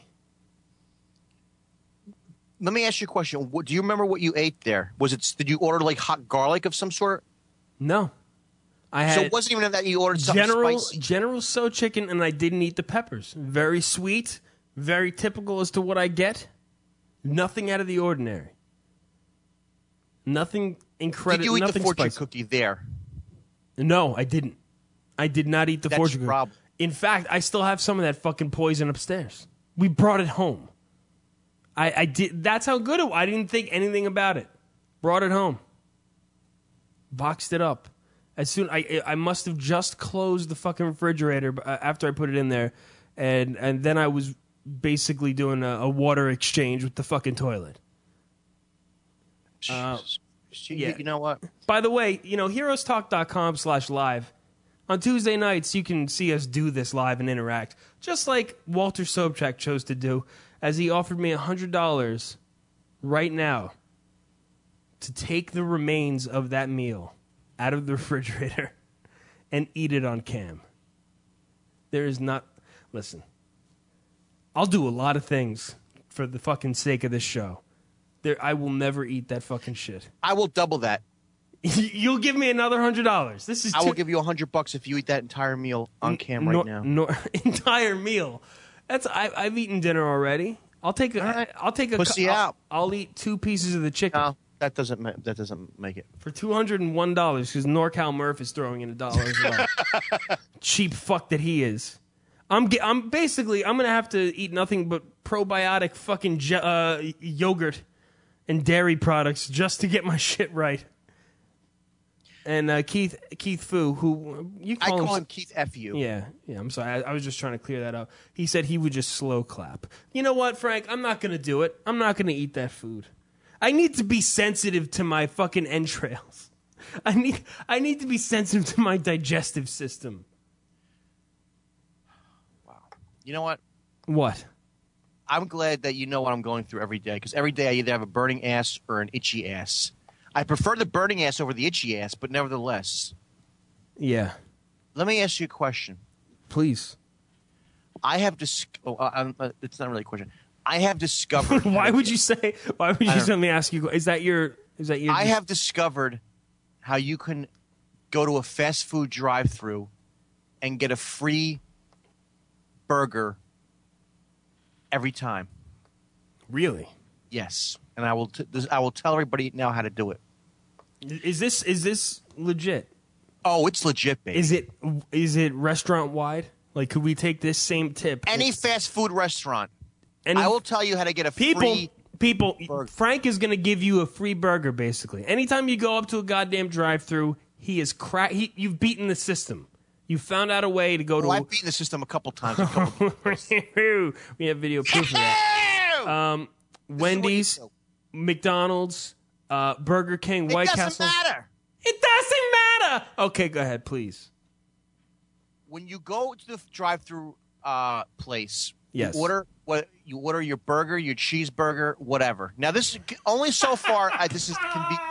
Let me ask you a question. What, do you remember what you ate there? Was it? Did you order like hot garlic of some sort? No, I So had it wasn't even that you ordered something General spicy. General So chicken, and I didn't eat the peppers. Very sweet, very typical as to what I get. Nothing out of the ordinary. Nothing incredible. Did you eat the nothing fortune spicy. cookie there? No, I didn't. I did not eat the That's fortune your cookie. problem. In fact, I still have some of that fucking poison upstairs. We brought it home. I, I did. That's how good it was. I didn't think anything about it. Brought it home. Boxed it up. As soon I I must have just closed the fucking refrigerator uh, after I put it in there, and and then I was basically doing a, a water exchange with the fucking toilet. Uh, You- yeah. You know what? By the way, you know, heroes talk dot com slash live. On Tuesday nights, you can see us do this live and interact, just like Walter Sobchak chose to do, as he offered me one hundred dollars right now to take the remains of that meal out of the refrigerator and eat it on cam. There is not... Listen, I'll do a lot of things for the fucking sake of this show. There, I will never eat that fucking shit. I will double that. You'll give me another hundred dollars. This is. I too- will give you a hundred bucks if you eat that entire meal on cam right no, now. No, entire meal. That's I, I've eaten dinner already. I'll take a. right. I'll take a. Pussy I'll, out. I'll eat two pieces of the chicken No, that doesn't. Ma- that doesn't make it. for two hundred and one dollars because NorCal Murph is throwing in a dollar as well. Cheap fuck that he is. I'm. Ge- I'm basically. I'm gonna have to eat nothing but probiotic fucking je- uh, yogurt and dairy products just to get my shit right. And uh, Keith Keith Fu, who you I call call him, him Keith F. U. yeah, yeah. I'm sorry. I, I was just trying to clear that up. He said he would just slow clap. You know what, Frank? I'm not going to do it. I'm not going to eat that food. I need to be sensitive to my fucking entrails. I need I need to be sensitive to my digestive system. Wow. You know what? What? I'm glad that you know what I'm going through every day because every day I either have a burning ass or an itchy ass. I prefer the burning ass over the itchy ass, but nevertheless. Yeah. Let me ask you a question. Please. I have dis- oh, uh, uh, it's not really a question. I have discovered. Why would you say? Why would you I just don't- let me ask you? Is that your? Is that your? I have discovered how you can go to a fast food drive-through and get a free burger every time. Really. Yes, and I will. T- this, I will tell everybody now how to do it. Is this is this legit? Oh, it's legit, baby. Is it is it restaurant wide? Like, could we take this same tip? Any fast food restaurant? Any I will tell you how to get a people free. people. burger. Frank is going to give you a free burger. Basically, anytime you go up to a goddamn drive-through, he is crack. He, you've beaten the system. You found out a way to go Well, I've to. beaten the system a couple times. A couple We have video proof of that. Um, Wendy's, do. McDonald's, uh, Burger King, It White doesn't Castle. matter. It doesn't matter. Okay, go ahead, please. When you go to the drive-through uh, place, Yes. you order what you order your burger, your cheeseburger, whatever. Now, this is only so far. uh, this is can be.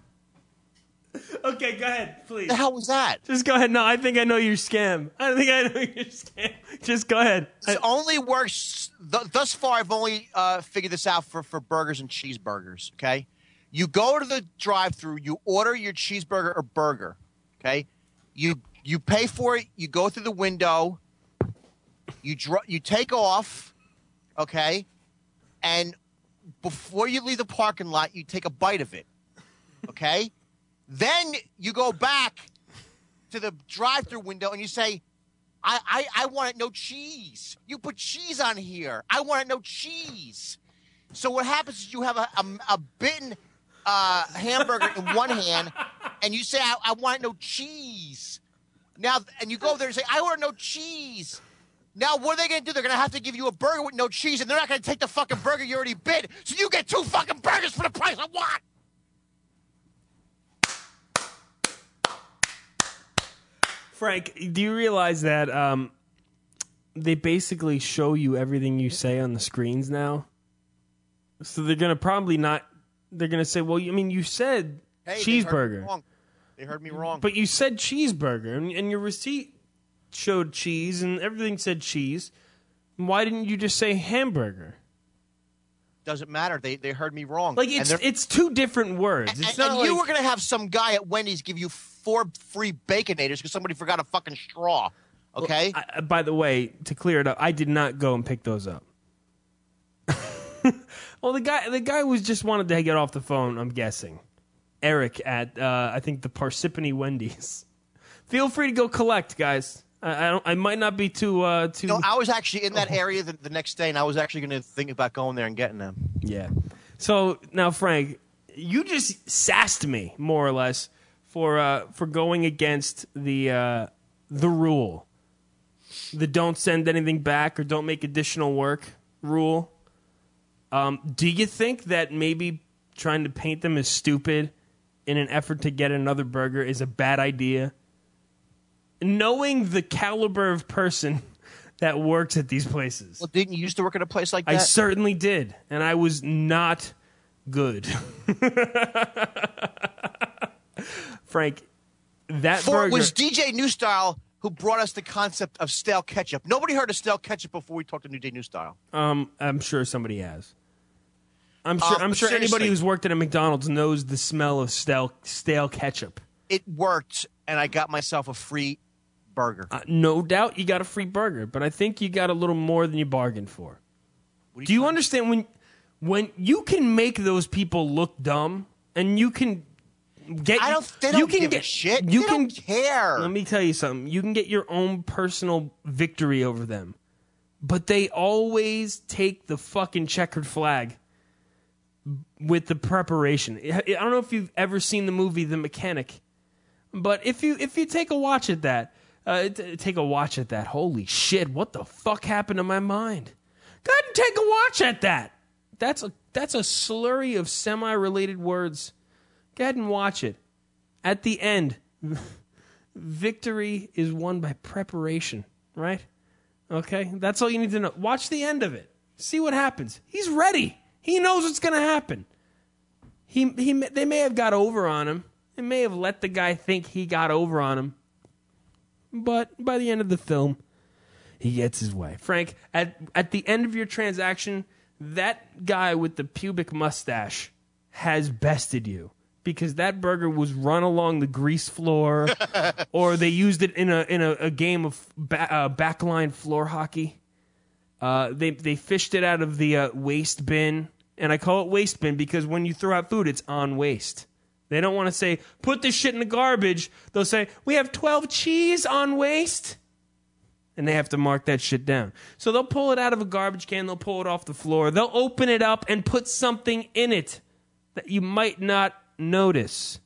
Okay, go ahead, please. The hell was that? Just go ahead. No, I think I know your scam. I think I know your scam. Just go ahead. This only works. Th- thus far, I've only uh, figured this out for, for burgers and cheeseburgers. Okay, you go to the drive-through, you order your cheeseburger or burger. Okay, you you pay for it. You go through the window. You dr- you take off. Okay, and before you leave the parking lot, you take a bite of it. Okay, then you go back to the drive-through window and you say, I, I, I want it no cheese. You put cheese on here. I want it no cheese. So what happens is you have a, a, a bitten uh, hamburger in one hand, and you say, I, I want it no cheese. Now, and you go there and say, I want no cheese. Now, what are they going to do? They're going to have to give you a burger with no cheese, and they're not going to take the fucking burger you already bit. So you get two fucking burgers for the price of one. Frank, do you realize that um, they basically show you everything you say on the screens now? So they're going to probably not. They're going to say, well, I mean, you said Hey, cheeseburger. They heard me wrong. They heard me wrong. But you said cheeseburger, and, and your receipt showed cheese, and everything said cheese. Why didn't you just say hamburger? Doesn't matter. They they heard me wrong. Like, And it's they're- it's two different words. It's and, not and like, you were going to have some guy at Wendy's give you four free Baconators because somebody forgot a fucking straw. Okay? I, by the way, to clear it up, I did not go and pick those up. Well, the guy the guy was just wanted to get off the phone, I'm guessing. Eric at, uh, I think, the Parsippany Wendy's. Feel free to go collect, guys. I, I, don't, I might not be too... Uh, too no, I was actually in that area the, the next day, and I was actually going to think about going there and getting them. Yeah. So, now, Frank, you just sassed me, more or less, for uh, for going against the uh, the rule. The don't send anything back or don't make additional work rule. Um, do you think that maybe trying to paint them as stupid in an effort to get another burger is a bad idea? Knowing the caliber of person that works at these places. Well, didn't you used to work at a place like that? I certainly did, and I was not good. Frank, that For, burger it was D J New Style who brought us the concept of stale ketchup. Nobody heard of stale ketchup before we talked to D J New Style. Um, I'm sure somebody has. I'm sure. Um, I'm sure seriously. anybody who's worked at a McDonald's knows the smell of stale stale ketchup. It worked, and I got myself a free burger. Uh, no doubt, you got a free burger, but I think you got a little more than you bargained for. What Do you trying- understand when when you can make those people look dumb and you can get I don't. They you don't can give get a shit. you they can don't care. Let me tell you something. You can get your own personal victory over them, but they always take the fucking checkered flag with the preparation. I I don't know if you've ever seen the movie The Mechanic, but if you if you take a watch at that, uh, t- take a watch at that. Holy shit! What the fuck happened to my mind? Go ahead and take a watch at that. That's a that's a slurry of semi-related words. Go ahead and watch it. At the end, victory is won by preparation, right? Okay? That's all you need to know. Watch the end of it. See what happens. He's ready. He knows what's going to happen. He he they may have got over on him. They may have let the guy think he got over on him. But by the end of the film, he gets his way. Frank, at at the end of your transaction, that guy with the pubic mustache has bested you because that burger was run along the grease floor, or they used it in a in a, a game of ba- uh, backline floor hockey. Uh, they they fished it out of the uh, waste bin, and I call it waste bin because when you throw out food, it's on waste. They don't want to say put this shit in the garbage. They'll say we have twelve cheese on waste. And they have to mark that shit down. So they'll pull it out of a garbage can. They'll pull it off the floor. They'll open it up and put something in it that you might not notice.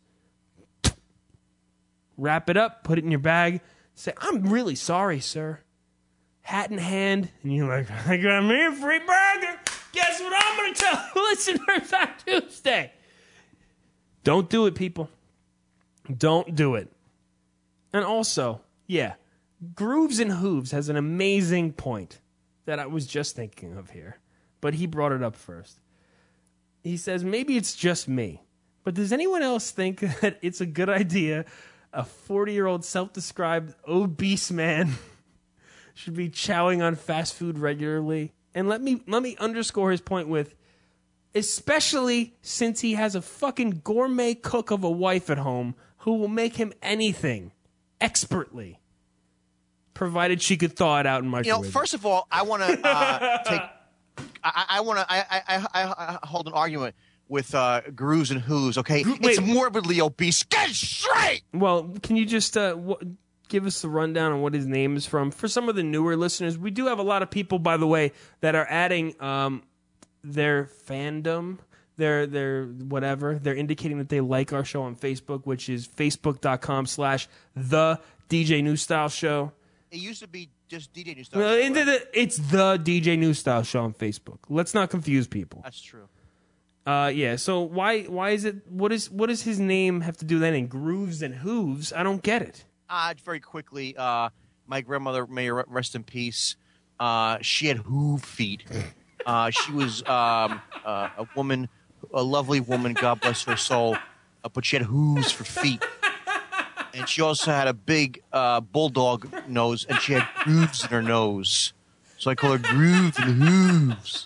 Wrap it up. Put it in your bag. Say, I'm really sorry, sir. Hat in hand. And you're like, I got me a free burger. Guess what I'm going to tell listeners on Tuesday? Don't do it, people. Don't do it. And also, yeah. Grooves and Hooves has an amazing point that I was just thinking of here, but he brought it up first. He says, maybe it's just me, but does anyone else think that it's a good idea a forty-year-old self-described obese man should be chowing on fast food regularly? And let me let me underscore his point with, especially since he has a fucking gourmet cook of a wife at home who will make him anything expertly. Provided she could thaw it out in microwave. You know, first of all, I want to uh, take. I, I want to. I, I, I, I hold an argument with uh, Grooves and Who's. Okay, Wait. it's morbidly obese. Get straight. Well, can you just uh, w- give us the rundown on what his name is from? For some of the newer listeners, we do have a lot of people, by the way, that are adding um, their fandom, their their whatever. They're indicating that they like our show on Facebook, which is facebook dot com slash the D J New Style Show. It used to be just D J New Style. Well, Show, into right? the, it's the D J New Style Show on Facebook. Let's not confuse people. That's true. Uh, yeah. So why why is it? What is what does his name have to do with anything? Grooves and Hooves? I don't get it. Uh, very quickly, uh, my grandmother, may her rest in peace. Uh, she had hoof feet. Uh, she was um, uh, a woman, a lovely woman. God bless her soul. Uh, but she had hooves for feet. And she also had a big uh, bulldog nose, and she had grooves in her nose. So I call her Grooves and Hooves.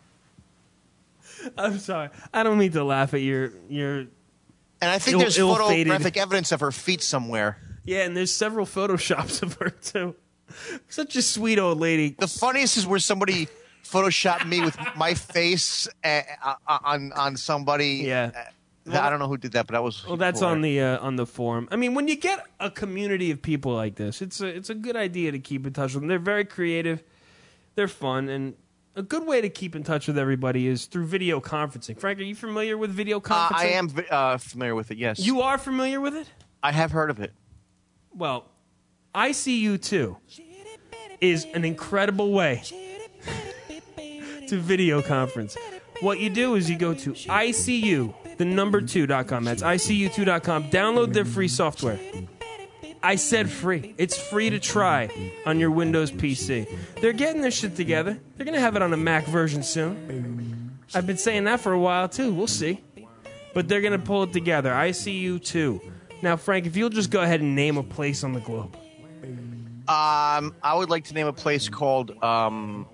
I'm sorry. I don't mean to laugh at your your. And I think Ill- there's ill-fated. photographic evidence of her feet somewhere. Yeah, and there's several photoshops of her too. Such a sweet old lady. The funniest is where somebody photoshopped me with my face uh, uh, on on somebody. Yeah. Uh, I don't know who did that, but that was. Well, that's on the uh, on the forum. I mean, when you get a community of people like this, it's a it's a good idea to keep in touch with them. They're very creative, they're fun, and a good way to keep in touch with everybody is through video conferencing. Frank, are you familiar with video conferencing? Uh, I am uh, familiar with it. Yes, You are familiar with it? I have heard of it. Well, I C U two is an incredible way to video conference. What you do is you go to I C U, the number two dot com. That's I C U two dot com. Download their free software. I said free. It's free to try on your Windows P C. They're getting their shit together. They're going to have it on a Mac version soon. I've been saying that for a while, too. We'll see. But they're going to pull it together. I C U two. Now, Frank, if you'll just go ahead and name a place on the globe. Um, I would like to name a place called um,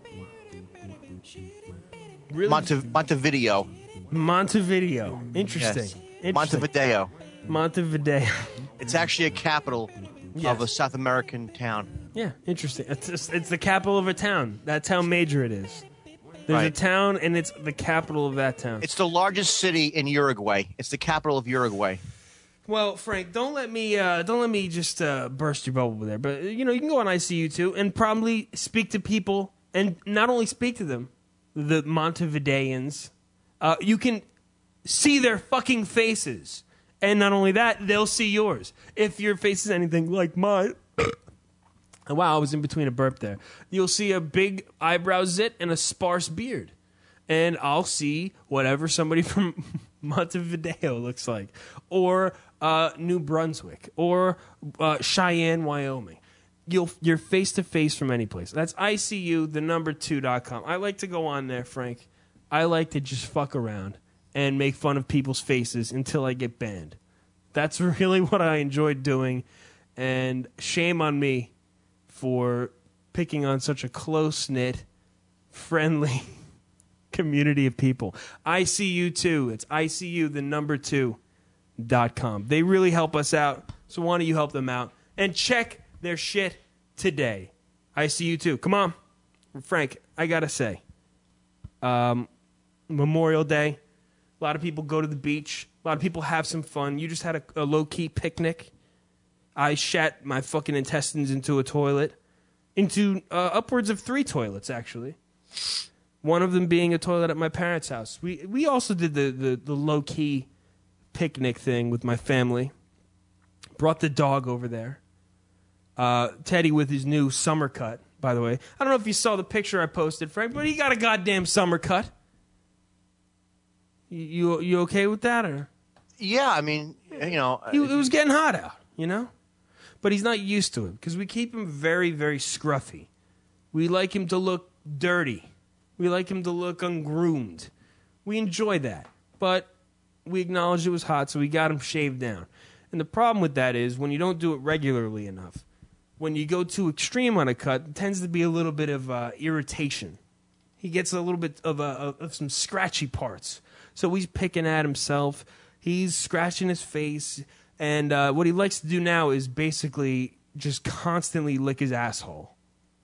Really? Monte- Montevideo. Montevideo. Interesting. Yes. Interesting. Montevideo. Montevideo. It's actually a capital Yes. of a South American town. Yeah, interesting. It's, it's, it's the capital of a town. That's how major it is. There's a Right. town, and it's the capital of that town. It's the largest city in Uruguay. It's the capital of Uruguay. Well, Frank, don't let me uh, don't let me just uh, burst your bubble there. But you know, you can go on I C U too, and probably speak to people, and not only speak to them, the Montevideans. Uh, you can see their fucking faces, and not only that, they'll see yours. If your face is anything like mine. Wow, I was in between a burp there. You'll see a big eyebrow zit and a sparse beard. And I'll see whatever somebody from Montevideo looks like. Or uh, New Brunswick. Or uh, Cheyenne, Wyoming. You'll, you're face-to-face from any place. That's I C U, the number two dot com. I like to go on there, Frank. I like to just fuck around and make fun of people's faces until I get banned. That's really what I enjoy doing. And shame on me for picking on such a close-knit, friendly community of people. I C U two. It's I C U, the number two dot com. They really help us out, so why don't you help them out? And check their shit today. I C U two. Come on. Frank, I gotta say. Um, Memorial Day. A lot of people go to the beach. A lot of people have some fun. You just had a, a low-key picnic. I shat my fucking intestines into a toilet. Into uh, upwards of three toilets, actually. One of them being a toilet at my parents' house. We we also did the, the, the low-key picnic thing with my family. Brought the dog over there. Uh, Teddy with his new summer cut, by the way. I don't know if you saw the picture I posted, Frank, but he got a goddamn summer cut. You you, you okay with that, or? Yeah, I mean, you know. He, it was getting hot out, you know? But he's not used to it because we keep him very, very scruffy. We like him to look dirty. We like him to look ungroomed. We enjoy that. But we acknowledged it was hot, so we got him shaved down. And the problem with that is when you don't do it regularly enough, when you go too extreme on a cut, it tends to be a little bit of uh, irritation. He gets a little bit of, uh, of some scratchy parts. So he's picking at himself. He's scratching his face. And uh, what he likes to do now is basically just constantly lick his asshole,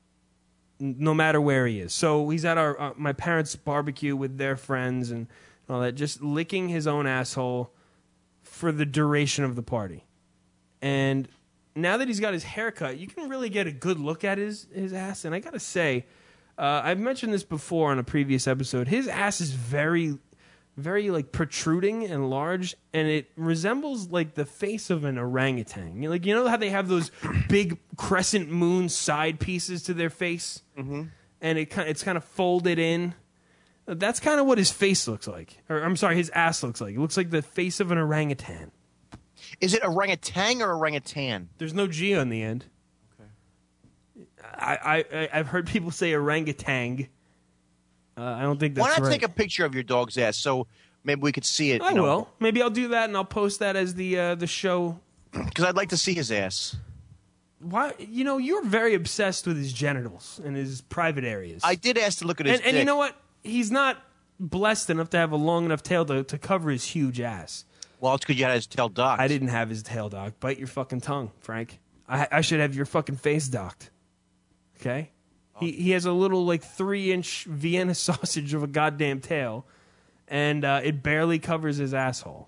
no matter where he is. So he's at our uh, my parents' barbecue with their friends and all that, just licking his own asshole for the duration of the party. And now that he's got his haircut, you can really get a good look at his, his ass. And I got to say, uh, I've mentioned this before on a previous episode, his ass is very... very like protruding and large, and it resembles like the face of an orangutan. You know, like you know how they have those big crescent moon side pieces to their face, mm-hmm. and it it's kind of folded in. That's kind of what his face looks like. Or I'm sorry, his ass looks like. It looks like the face of an orangutan. Is it orangutan or orangutan? There's no G on the end. Okay. I, I I've heard people say orangutan. Uh, I don't think that's Why not right. take a picture of your dog's ass so maybe we could see it? I you know, will. Maybe I'll do that and I'll post that as the uh, the show. Because I'd like to see his ass. Why? You know, you're very obsessed with his genitals and his private areas. I did ask to look at his and, and dick. you know what? He's not blessed enough to have a long enough tail to, to cover his huge ass. Well, it's because you had his tail docked. I didn't have his tail docked. Bite your fucking tongue, Frank. I, I should have your fucking face docked. Okay? He he has a little like three inch Vienna sausage of a goddamn tail, and uh, it barely covers his asshole.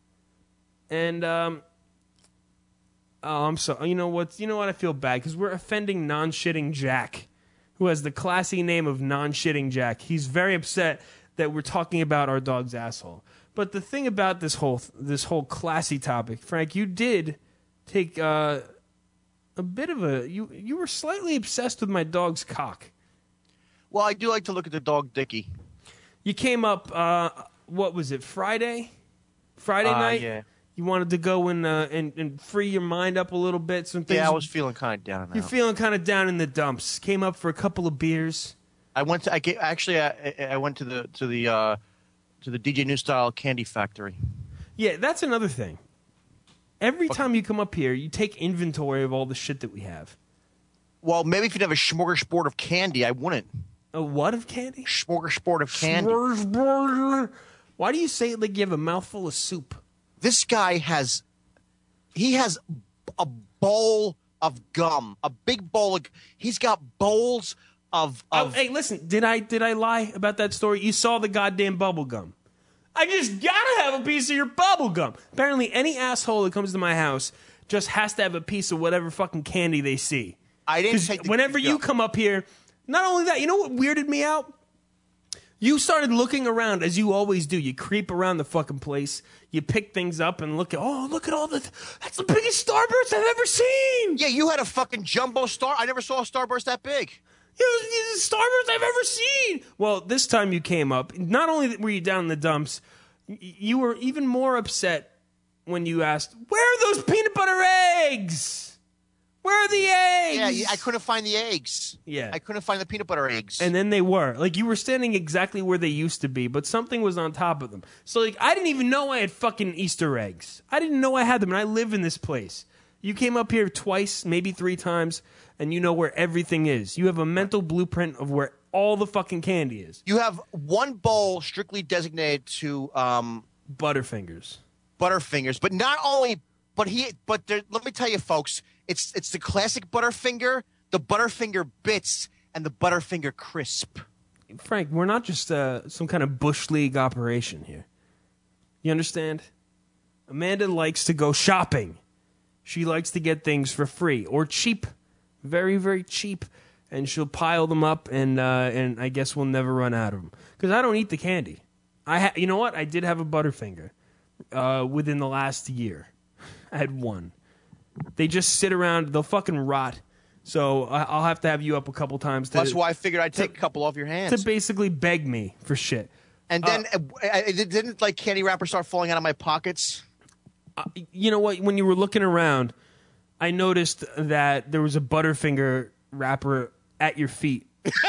And um, oh, I'm sorry. You know what? You know what? I feel bad because we're offending non-shitting Jack, who has the classy name of non-shitting Jack. He's very upset that we're talking about our dog's asshole. But the thing about this whole this whole classy topic, Frank, you did take. Uh, A bit of a you you were slightly obsessed with my dog's cock. Well, I do like to look at the dog Dickie. You came up uh, what was it, Friday? Friday Uh, night? yeah. You wanted to go and, uh, and and free your mind up a little bit. Some things Yeah, I was feeling kind of down and You're out. feeling kind of down in the dumps. Came up for a couple of beers. I went to I ga- actually I, I went to the to the uh, to the D J New Style Candy Factory. Yeah, that's another thing. Every time you come up here, you take inventory of all the shit that we have. Well, maybe if you'd have a smorgasbord of candy, I wouldn't. A what of candy? Smorgasbord of candy. Smorgasbord. Why do you say it like you have a mouthful of soup? This guy has, he has a bowl of gum, a big bowl of. He's got bowls of. of oh, hey, listen, did I did I lie about that story? You saw the goddamn bubble gum. I just gotta have a piece of your bubble gum. Apparently, any asshole that comes to my house just has to have a piece of whatever fucking candy they see. I didn't take the whenever you gum. come up here, not only that, you know what weirded me out? You started looking around, as you always do. You creep around the fucking place. You pick things up and look at, oh, look at all the, that's the biggest Starburst I've ever seen. Yeah, you had a fucking jumbo star. I never saw a Starburst that big. It was, it was the Starburst I've ever seen. Well, this time you came up. Not only were you down in the dumps, y- you were even more upset when you asked, where are those peanut butter eggs? Where are the eggs? Yeah, yeah, I couldn't find the eggs. Yeah. I couldn't find the peanut butter eggs. And then they were. Like, you were standing exactly where they used to be, but something was on top of them. So, like, I didn't even know I had fucking Easter eggs. I didn't know I had them, and I live in this place. You came up here twice, maybe three times, and you know where everything is. You have a mental blueprint of where all the fucking candy is. You have one bowl strictly designated to um, Butterfingers. Butterfingers, but not only, but he, but there, let me tell you, folks, it's it's the classic Butterfinger, the Butterfinger Bits, and the Butterfinger Crisp. Frank, we're not just uh, some kind of Bush League operation here. You understand? Amanda likes to go shopping. She likes to get things for free or cheap, very, very cheap, and she'll pile them up, and uh, and I guess we'll never run out of them because I don't eat the candy. I ha- you know what? I did have a Butterfinger uh, within the last year. I had one. They just sit around. They'll fucking rot. So I- I'll have to have you up a couple times. To, That's why I figured I'd take to, a couple off your hands. to basically beg me for shit. And then uh, I, I, didn't like candy wrappers start falling out of my pockets. Uh, you know what? When you were looking around, I noticed that there was a Butterfinger wrapper at your feet,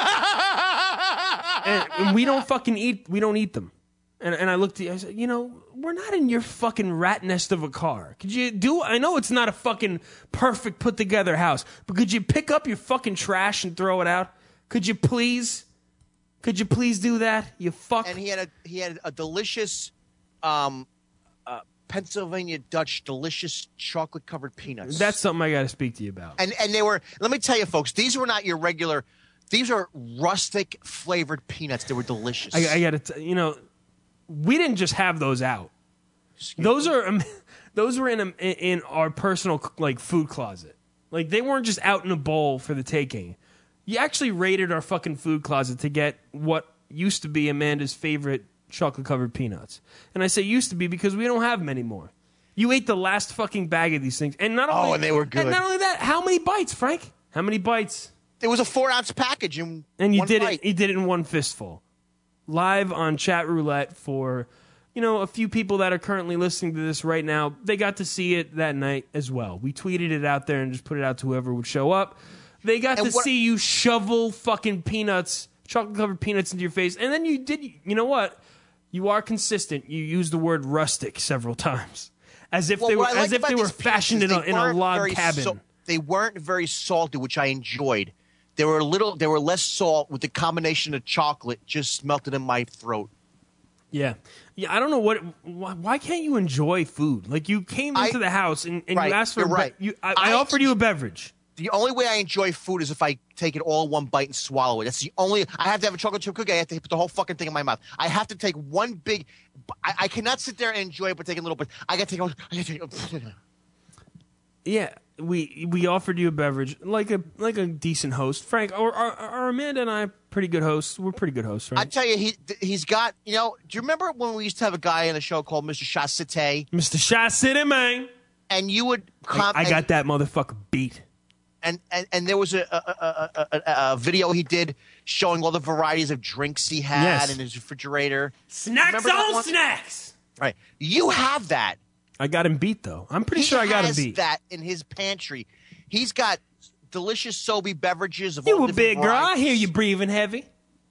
and, and we don't fucking eat. We don't eat them. And, and I looked at you. I said, you know, we're not in your fucking rat nest of a car. Could you do? I know it's not a fucking perfect put together house, but could you pick up your fucking trash and throw it out? Could you please? Could you please do that? You fuck. And he had a he had a delicious, um, uh, Pennsylvania Dutch delicious chocolate covered peanuts. That's something I got to speak to you about. And and they were. Let me tell you, folks, these were not your regular. These are rustic flavored peanuts. They were delicious. I, I got to, you know. We didn't just have those out. Excuse those me? are um, those were in a, in our personal like food closet. Like they weren't just out in a bowl for the taking. You actually raided our fucking food closet to get what used to be Amanda's favorite chocolate covered peanuts. And I say used to be because we don't have them anymore. You ate the last fucking bag of these things, and not only oh, and they were good. And not only that, how many bites, Frank? How many bites? It was a four ounce package in and you one did bite. it. You did it in one fistful. Live on chat roulette for, you know, a few people that are currently listening to this right now. They got to see it that night as well. We tweeted it out there and just put it out to whoever would show up. They got and to what- see you shovel fucking peanuts, chocolate covered peanuts into your face, and then you did. You know what? You are consistent. You used the word rustic several times, as if Well, they were what I as liked if they about were these fashioned in peanuts a, is in they a weren't log very cabin. So, they weren't very salty, which I enjoyed. They were a little. They were less salt with the combination of chocolate just melted in my throat. Yeah. Yeah, I don't know what. Why, why can't you enjoy food? Like, you came into I- the house and, and right, you asked for you're a be- right. you, I, I I- offered you a beverage. The only way I enjoy food is if I take it all in one bite and swallow it. That's the only. I have to have a chocolate chip cookie. I have to put the whole fucking thing in my mouth. I have to take one big. I, I cannot sit there and enjoy it, but take a little bit. I got to take. I got to take Yeah, we we offered you a beverage like a like a decent host, Frank. Or are, are Amanda and I pretty good hosts? We're pretty good hosts, I right? tell you, he he's got. You know, do you remember when we used to have a guy in the show called Mister Chassete? Mister Shy City, man. And you would. I, Com- I got that motherfucker beat. And, and and there was a a, a, a a video he did showing all the varieties of drinks he had Yes. in his refrigerator. Snacks Remember that on one? snacks. Right, you have that. I got him beat though. I'm pretty He sure I got him has beat. that in his pantry. He's got delicious Sobe beverages of You all a different big girl. I varieties. hear you breathing heavy.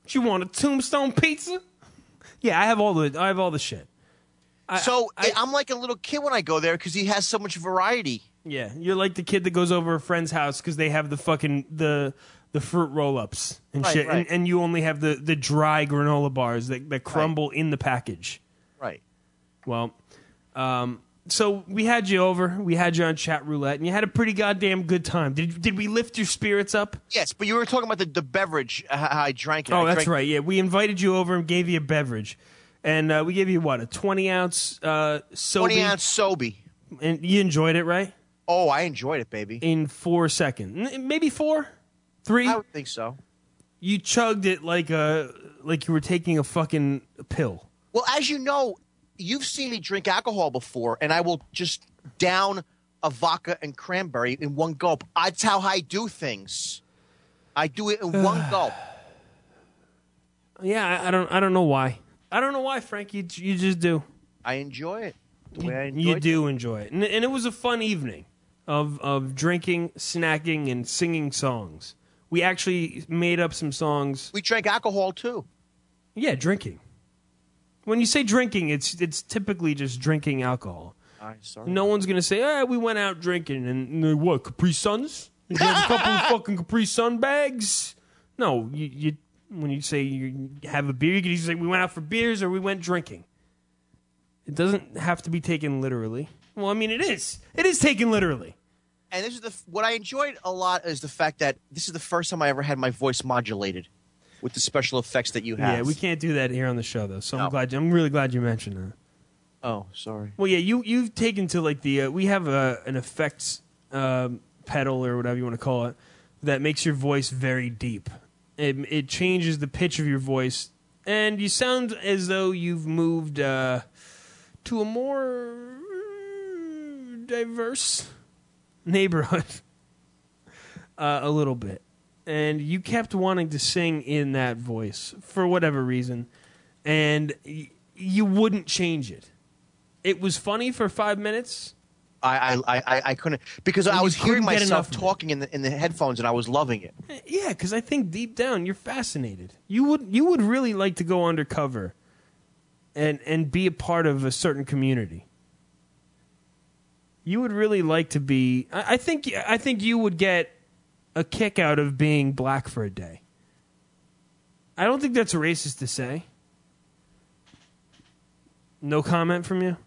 You want a Tombstone pizza? Yeah, I have all the I have all the shit. I, so I, I'm like a little kid when I go there because he has so much variety. Yeah, you're like the kid that goes over a friend's house because they have the fucking the the fruit roll-ups and Right, shit, right. And, and you only have the, the dry granola bars that, that crumble in the package. Right. Well, um, so we had you over, we had you on chat roulette, and you had a pretty goddamn good time. Did did we lift your spirits up? Yes, but you were talking about the, the beverage, uh, how I drank it. Oh, I that's drank- right. Yeah, we invited you over and gave you a beverage, and uh, we gave you what, a twenty ounce uh, Sobe, twenty ounce Sobe. and you enjoyed it, right? Oh, I enjoyed it, baby. In four seconds, N- maybe four, three. I would think so. You chugged it like a like you were taking a fucking pill. Well, as you know, you've seen me drink alcohol before, and I will just down a vodka and cranberry in one gulp. That's how I do things. I do it in one gulp. Yeah, I, I don't I don't know why. I don't know why, Frank. You you just do. I enjoy it. The way I You, enjoyed you it. do enjoy it, and, and it was a fun evening of of drinking, snacking, and singing songs. We actually made up some songs. We drank alcohol too. Yeah, drinking. When you say drinking, it's it's typically just drinking alcohol. I'm sorry. No one's gonna say, "Ah, we went out drinking and uh, what Capri Suns? You got a couple of fucking Capri Sun bags." No, you, you when you say you have a beer, you can either say we went out for beers or we went drinking. It doesn't have to be taken literally. Well, I mean, it is. It is taken literally. And this is the what I enjoyed a lot is the fact that this is the first time I ever had my voice modulated with the special effects that you have. Yeah, we can't do that here on the show though. So No. I'm glad. I'm really glad you mentioned that. Oh, sorry. Well, yeah, you you've taken to like the uh, we have a, an effects um, pedal or whatever you want to call it that makes your voice very deep. It it changes the pitch of your voice, and you sound as though you've moved uh, to a more diverse neighborhood uh, a little bit. And you kept wanting to sing in that voice for whatever reason, and y- you wouldn't change it. It was funny for five minutes. I I, I, I couldn't because I You was hearing couldn't get myself enough of it. talking in the in the headphones and I was loving it. Yeah, because I think deep down you're fascinated. You would you would really like to go undercover and and be a part of a certain community. You would really like to be. I, I think I think you would get a kick out of being black for a day. I don't think that's racist to say. No comment from you.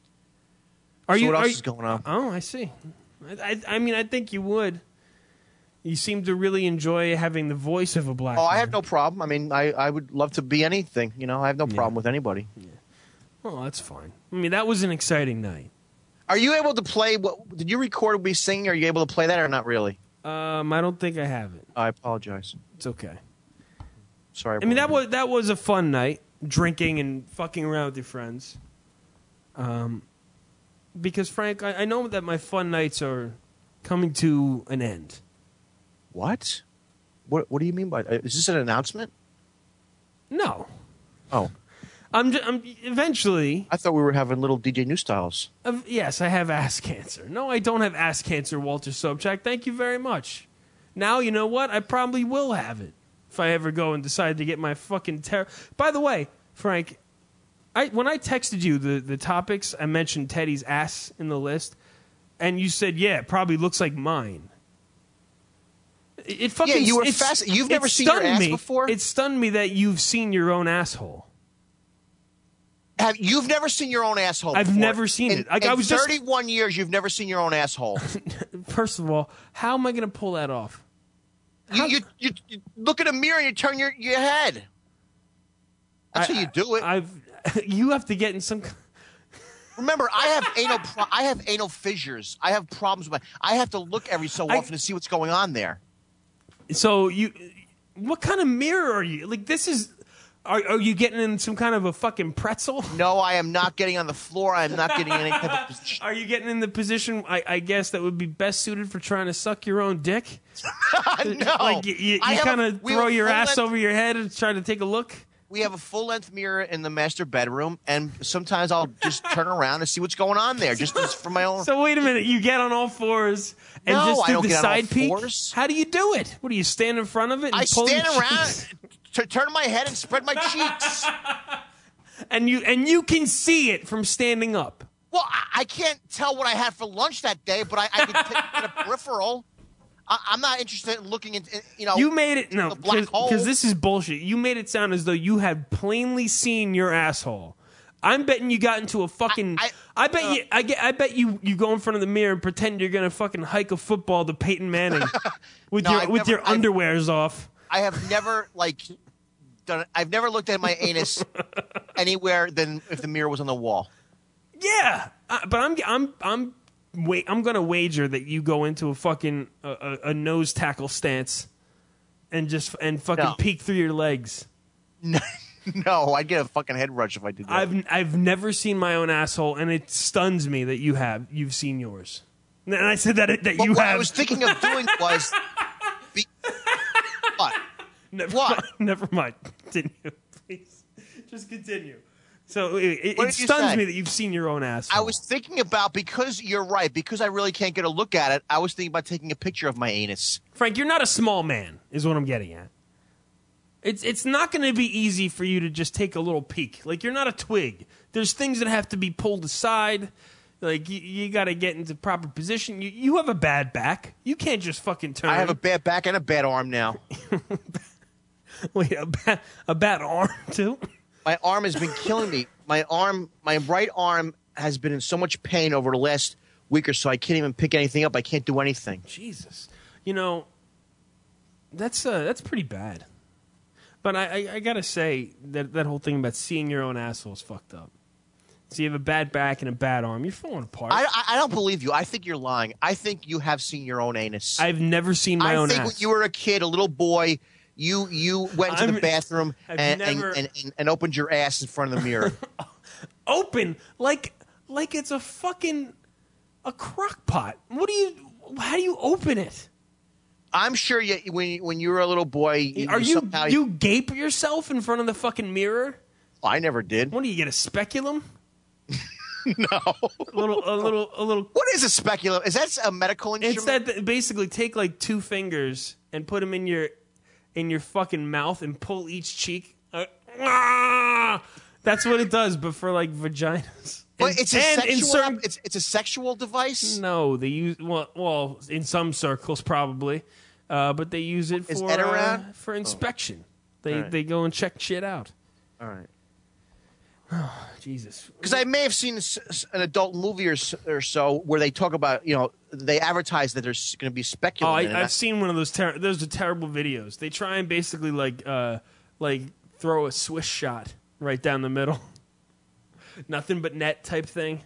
Are So you? what else are is you- going on? Oh, I see. I, I, I mean, I think you would. You seem to really enjoy having the voice of a black Oh, man. I have no problem. I mean, I, I would love to be anything. You know, I have no problem with anybody. Oh, that's fine. I mean, that was an exciting night. Are you able to play? What did you record? We singing? Are you able to play that or not really? Um, I don't think I have it. I apologize. It's okay. Sorry. I mean, that about was that was a fun night, drinking and fucking around with your friends. Um, because Frank, I, I know that my fun nights are coming to an end. What? What What do you mean by? Is this an announcement? No, Oh, I'm. Just, I'm eventually. I thought we were having little D J New Styles. Uh, yes, I have ass cancer. No, I don't have ass cancer, Walter Sobchak. Thank you very much. Now, you know what? I probably will have it if I ever go and decide to get my fucking terror. By the way, Frank, I when I texted you the, the topics, I mentioned Teddy's ass in the list, and you said, yeah, it probably looks like mine. It, it fucking, Yeah, you were it's- fast- you've it never seen your stunned ass me. before? It stunned me that you've seen your own asshole. Have you've never seen your own asshole? I've before? never seen in, it. Like, in I was just- thirty-one years. You've never seen your own asshole. First of all, how am I going to pull that off? you, you, you you look in a mirror and you turn your your head. That's I- how you do it. I've. You have to get in some. Remember, I have anal. Pro- I have anal fissures. I have problems with. My, I have to look every so I- often to see what's going on there. So you, what kind of mirror are you? Like this is, are are you getting in some kind of a fucking pretzel? No, I am not getting on the floor. I am not getting any type of position. Are you getting in the position? I, I guess that would be best suited for trying to suck your own dick. No, Like you, you, I you have a- kind of we throw have a your full ass length- over your head and try to take a look. We have a full length mirror in the master bedroom, and sometimes I'll just turn around and see what's going on there, just as for my own. So wait a minute, you get on all fours and No, just I do don't the get on all side peek. fours. How do you do it? What do you stand in front of it? And I pull stand your- around. t- turn my head and spread my cheeks. And you and you can see it from standing up. Well, I, I can't tell what I had for lunch that day, but I, I can take a peripheral. I, I'm not interested in looking into, you know. You made it, no, the black hole. Because this is bullshit. You made it sound as though you had plainly seen your asshole. I'm betting you got into a fucking. I, I, I bet uh, you. I get. I bet you. You go in front of the mirror and pretend you're gonna fucking hike a football to Peyton Manning with no, your I've with never, your I've, underwears off. I have never like done. I've never looked at my anus anywhere than if the mirror was on the wall. Yeah, uh, but I'm. I'm. I'm. Wait. I'm gonna wager that you go into a fucking uh, a, a nose tackle stance and just and fucking no. peek through your legs. No. No, I'd get a fucking head rush if I did that. I've I've never seen my own asshole, and it stuns me that you have. You've seen yours, and I said that that but you what have. I was thinking of doing was. Be, what? Never what? Mind, never mind. Continue, please. Just continue. So it, it, What it did you stuns say? me that you've seen your own asshole. I was thinking about, because you're right, because I really can't get a look at it. I was thinking about taking a picture of my anus. Frank, you're not a small man, is what I'm getting at. It's it's not going to be easy for you to just take a little peek. Like, you're not a twig. There's things that have to be pulled aside. Like, you, you got to get into proper position. You you have a bad back. You can't just fucking turn. I have a bad back and a bad arm now. Wait, a bad, a bad arm, too? My arm has been killing me. My arm, my right arm has been in so much pain over the last week or so. I can't even pick anything up. I can't do anything. Jesus. You know, that's uh, that's pretty bad. But I, I, I gotta say that that whole thing about seeing your own asshole is fucked up. So you have a bad back and a bad arm. You're falling apart. I, I, I don't believe you. I think you're lying. I think you have seen your own anus. I've never seen my I own think ass. when you were a kid, a little boy, you you went to I'm- the bathroom I've and, never- and, and, and opened your ass in front of the mirror. Open like like it's a fucking a crock pot. What do you? How do you open it? I'm sure you, when when you were a little boy, you, Are you somehow, you gape yourself in front of the fucking mirror? I never did. What do you get, a speculum? No. A little a little a little. What is a speculum? Is that a medical instrument? It's that th- basically take like two fingers and put them in your in your fucking mouth and pull each cheek. Uh, ah! That's what it does, but for like vaginas. But And- it's a and sexual. in certain- it's it's a sexual device. No, they use well, well in some circles probably, uh, but they use it Is for Ed uh, around? for inspection. They All right. they go and check shit out. All right. Jesus, Because I may have seen s- s- an adult movie or, s- or so where they talk about, you know, they advertise that there's going to be oh, speculum. in it. I, I've seen one of those. Ter- those are terrible videos. They try and basically like uh, like throw a Swiss shot right down the middle, nothing but net type thing.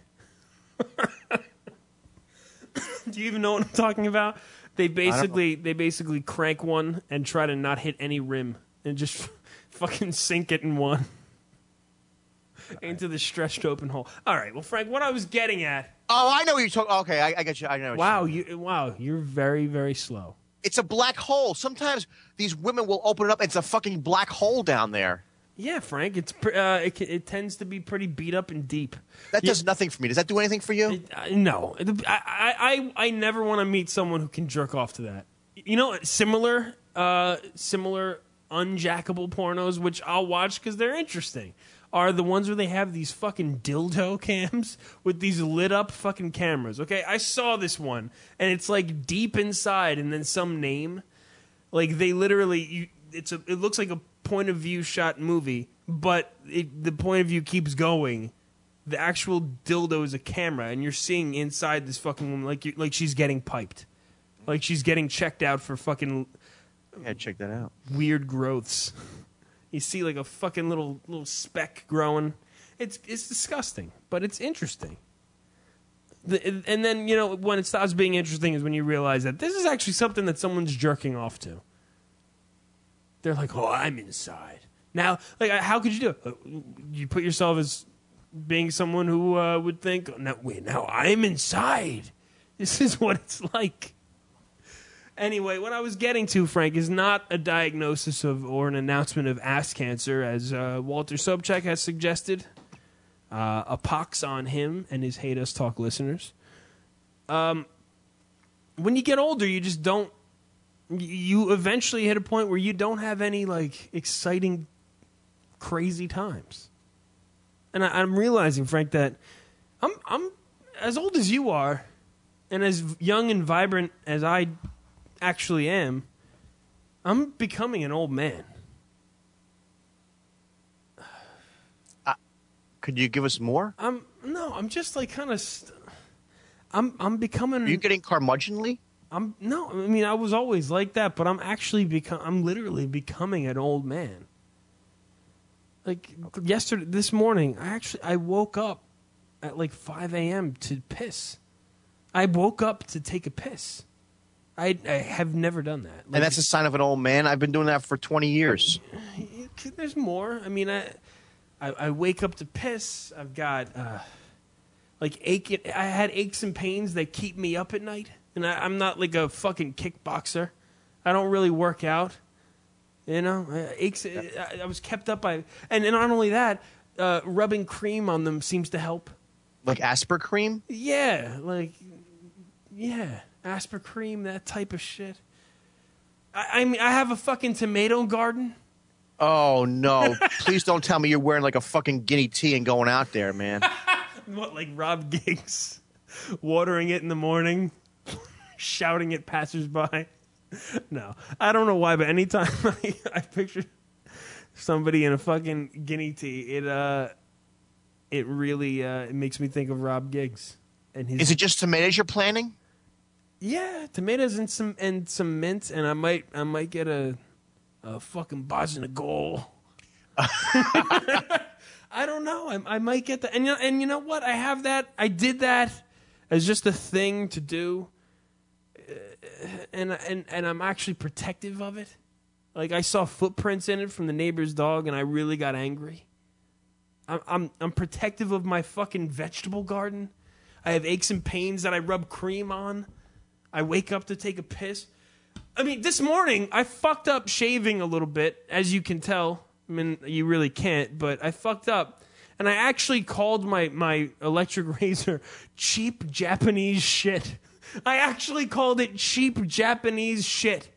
Do you even know what I'm talking about? They basically they basically crank one and try to not hit any rim and just fucking sink it in one into the stretched open hole. All right, well, Frank, what I was getting at. Oh, I know what you're talking. Okay, I, I get you. I know. What Wow, you're you wow, you're very very slow. It's a black hole. Sometimes these women will open it up. And it's a fucking black hole down there. Yeah, Frank, it's pr- uh, it, it tends to be pretty beat up and deep. That Yeah. does nothing for me. Does that do anything for you? It, uh, no, I, I, I, I never want to meet someone who can jerk off to that. You know, similar, uh, similar unjackable pornos, which I'll watch because they're interesting, are the ones where they have these fucking dildo cams with these lit up fucking cameras. Okay, I saw this one, and it's like deep inside, and then some name, like they literally, you, it's a, it looks like a point of view shot movie, but it, the point of view keeps going. The actual dildo is a camera, and you're seeing inside this fucking woman like you, like she's getting piped, like she's getting checked out for fucking Yeah, check that out. weird growths. You see like a fucking little little speck growing. It's it's disgusting, but it's interesting. The, and then you know when it stops being interesting is when you realize that this is actually something that someone's jerking off to. They're like, "Oh, I'm inside." Now, like, how could you do it? You put yourself as being someone who uh, would think, "No, wait, now I'm inside. This is what it's like." Anyway, what I was getting to, Frank, is not a diagnosis of or an announcement of ass cancer, as uh, Walter Sobchak has suggested. Uh, a pox on him and his Hate Us Talk listeners. Um, when you get older, you just don't you eventually hit a point where you don't have any like exciting, crazy times. And I, I'm realizing, Frank, that I'm I'm as old as you are, and as young and vibrant as I actually am. I'm becoming an old man. Uh, could you give us more? I'm no. I'm just like kind of. St- I'm I'm becoming. Are you getting curmudgeonly? I'm no. I mean, I was always like that, but I'm actually become. I'm literally becoming an old man. Like yesterday, this morning, I actually I woke up at like five a.m. to piss. I woke up to take a piss. I, I have never done that. Like, and that's a sign of an old man. I've been doing that for twenty years. There's more. I mean, I I, I wake up to piss. I've got uh, like ache. I had aches and pains that keep me up at night. And I, I'm not like a fucking kickboxer. I don't really work out. You know, uh, aches. I, I was kept up by, and, and not only that, uh, rubbing cream on them seems to help. Like Asper cream? Yeah, like yeah, Asper cream, that type of shit. I, I mean, I have a fucking tomato garden. Oh no! Please don't tell me you're wearing like a fucking guinea tea and going out there, man. What, like Rob Giggs, watering it in the morning? Shouting at passersby. No, I don't know why, but anytime I, I picture somebody in a fucking guinea tea, it uh, it really uh, it makes me think of Rob Giggs and his. Is it just tomatoes you're planting? Yeah, tomatoes and some and some mint, and I might I might get a a fucking Bosnia goal. I don't know. I, I might get that, and you know, and you know what? I have that. I did that as just a thing to do. And, and and I'm actually protective of it. Like I saw footprints in it from the neighbor's dog, and I really got angry. I'm I'm I'm protective of my fucking vegetable garden. I have aches and pains that I rub cream on. I wake up to take a piss. I mean, this morning I fucked up shaving a little bit, as you can tell. I mean, you really can't, but I fucked up, and I actually called my my electric razor cheap Japanese shit. I actually called it cheap Japanese shit.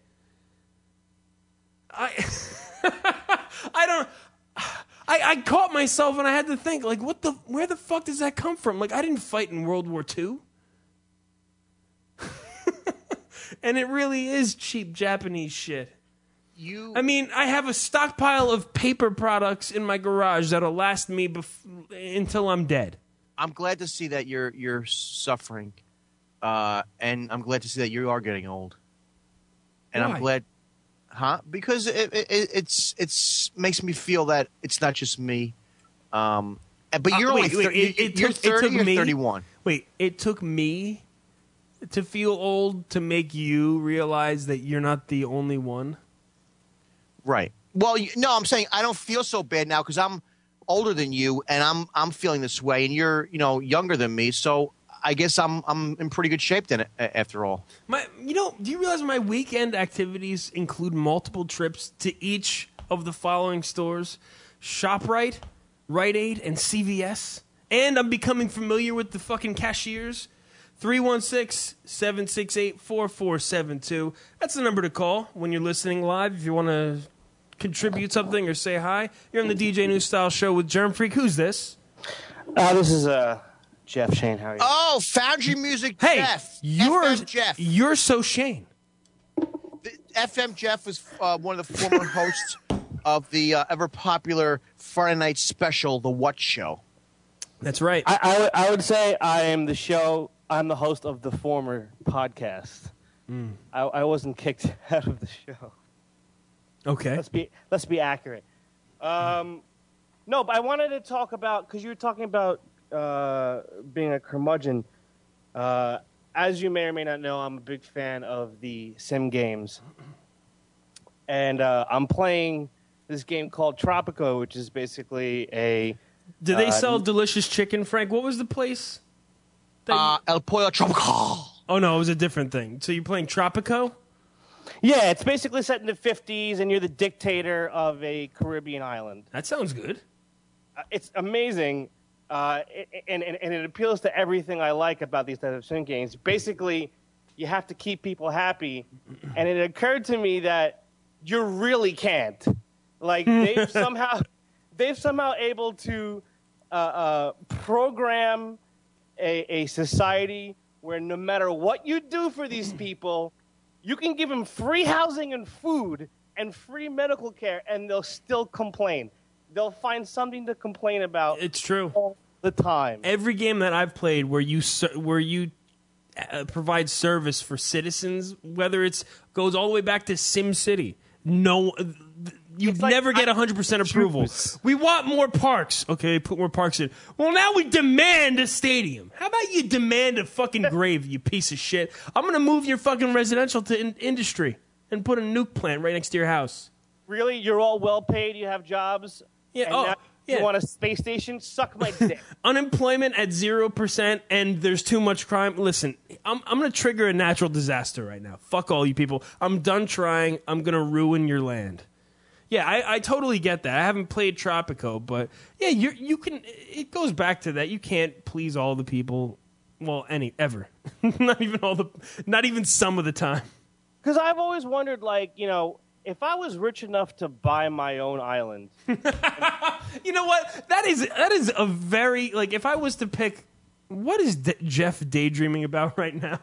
I I don't I, I caught myself and I had to think, like, what the where the fuck does that come from? Like, I didn't fight in World War Two. And it really is cheap Japanese shit. You I mean, I have a stockpile of paper products in my garage that'll last me bef- until I'm dead. I'm glad to see that you're you're suffering. Uh, and I'm glad to see that you are getting old. And Why? I'm glad, huh? Because it, it, it's it's makes me feel that it's not just me. Um, but you're Uh, only wait, wait, thir- it- it you're took- it thirty took or me- thirty-one. Wait, it took me to feel old to make you realize that you're not the only one? Right. Well, you, no, I'm saying I don't feel so bad now because I'm older than you, and I'm I'm feeling this way, and you're you know younger than me, so. I guess I'm I'm in pretty good shape then. After all, My, you know, do you realize my weekend activities include multiple trips to each of the following stores: ShopRite, Rite Aid, and C V S? And I'm becoming familiar with the fucking cashiers. three one six, seven six eight, four four seven two. That's the number to call when you're listening live. If you want to contribute something or say hi, you're on the D J New Style Show with Germ Freak. Who's this? Uh, this is uh, Jeff Shane. How are you? oh, Foundry Music Hey, Jeff, you're F M Jeff. you're so Shane. The F M Jeff was uh, one of the former hosts of the uh, ever popular Friday night special, The What Show. That's right. I, I, would, I would say I am the show. I'm the host of the former podcast. Mm. I, I wasn't kicked out of the show. Okay. Let's be let's be accurate. Um, no, but I wanted to talk about because you were talking about uh, being a curmudgeon. Uh, as you may or may not know, I'm a big fan of the sim games, and uh, I'm playing this game called Tropico, which is basically a. Do they Uh, sell delicious chicken, Frank? What was the place? that you- Uh, El Pollo Tropical. oh, no, it was a different thing. So you're playing Tropico? Yeah, it's basically set in the fifties, and you're the dictator of a Caribbean island. That sounds good. Uh, It's amazing, uh, and, and, and it appeals to everything I like about these types of sim games. Basically, you have to keep people happy. And it occurred to me that you really can't. Like they've somehow they've somehow able to uh, uh, program a, a society where no matter what you do for these people, you can give them free housing and food and free medical care, and they'll still complain. They'll find something to complain about. It's true. All the time. Every game that I've played where you ser- where you uh, provide service for citizens, whether it's goes all the way back to SimCity, no, uh, you It's like, never get I- one hundred percent approval. Choose. We want more parks. Okay, put more parks in. Well, now we demand a stadium. How about you demand a fucking grave, you piece of shit? I'm going to move your fucking residential to in- industry and put a nuke plant right next to your house. Really? You're all well paid, you have jobs, Yeah, and oh, now yeah. you want a space station? Suck my dick. Unemployment at zero percent and there's too much crime. Listen, I'm I'm going to trigger a natural disaster right now. Fuck all you people. I'm done trying. I'm going to ruin your land. Yeah, I, I totally get that. I haven't played Tropico, but yeah, you you can. It goes back to that. You can't please all the people. Well, any ever. Not even all the. Not even some of the time. Because I've always wondered, like, you know, if I was rich enough to buy my own island, You know what? That is that is a very like. If I was to pick, what is D- Jeff daydreaming about right now?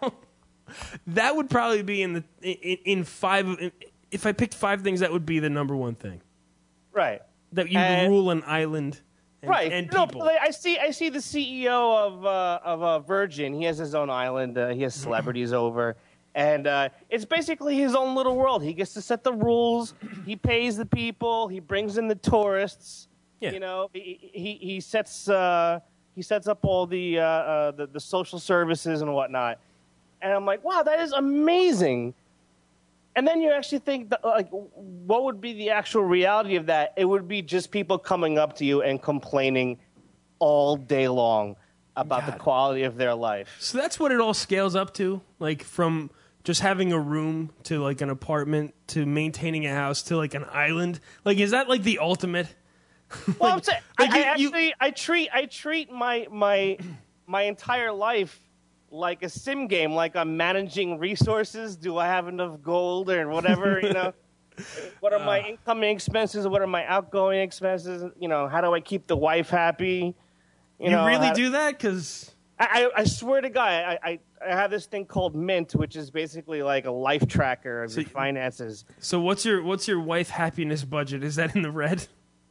That would probably be in the in, in five. In, if I picked five things, that would be the number one thing. right? That you And- rule an island, and, Right. And no, people. but like, I see. I see the C E O of uh, of uh, Virgin. He has his own island. Uh, he has celebrities over, and uh, it's basically his own little world. He gets to set the rules. He pays the people. He brings in the tourists. Yeah. You know, he he, he sets uh, he sets up all the, uh, uh, the the social services and whatnot. And I'm like, wow, that is amazing. And then you actually think, that, like, what would be the actual reality of that? It would be just people coming up to you and complaining all day long about the God. quality of their life. So that's what it all scales up to, like from just having a room to like an apartment to maintaining a house to like an island. Like, is that like the ultimate? Well, I'm saying, like I, you- I you- actually, I treat, I treat my my my entire life like a sim game. Like I'm managing resources. Do I have enough gold or whatever? You know, what are my incoming expenses? What are my outgoing expenses? You know, how do I keep the wife happy? You, know, really how- do that? Because I, I I swear to God, I, I, I have this thing called Mint, which is basically like a life tracker of So your you- finances. so what's your what's your wife happiness budget? Is that in the red?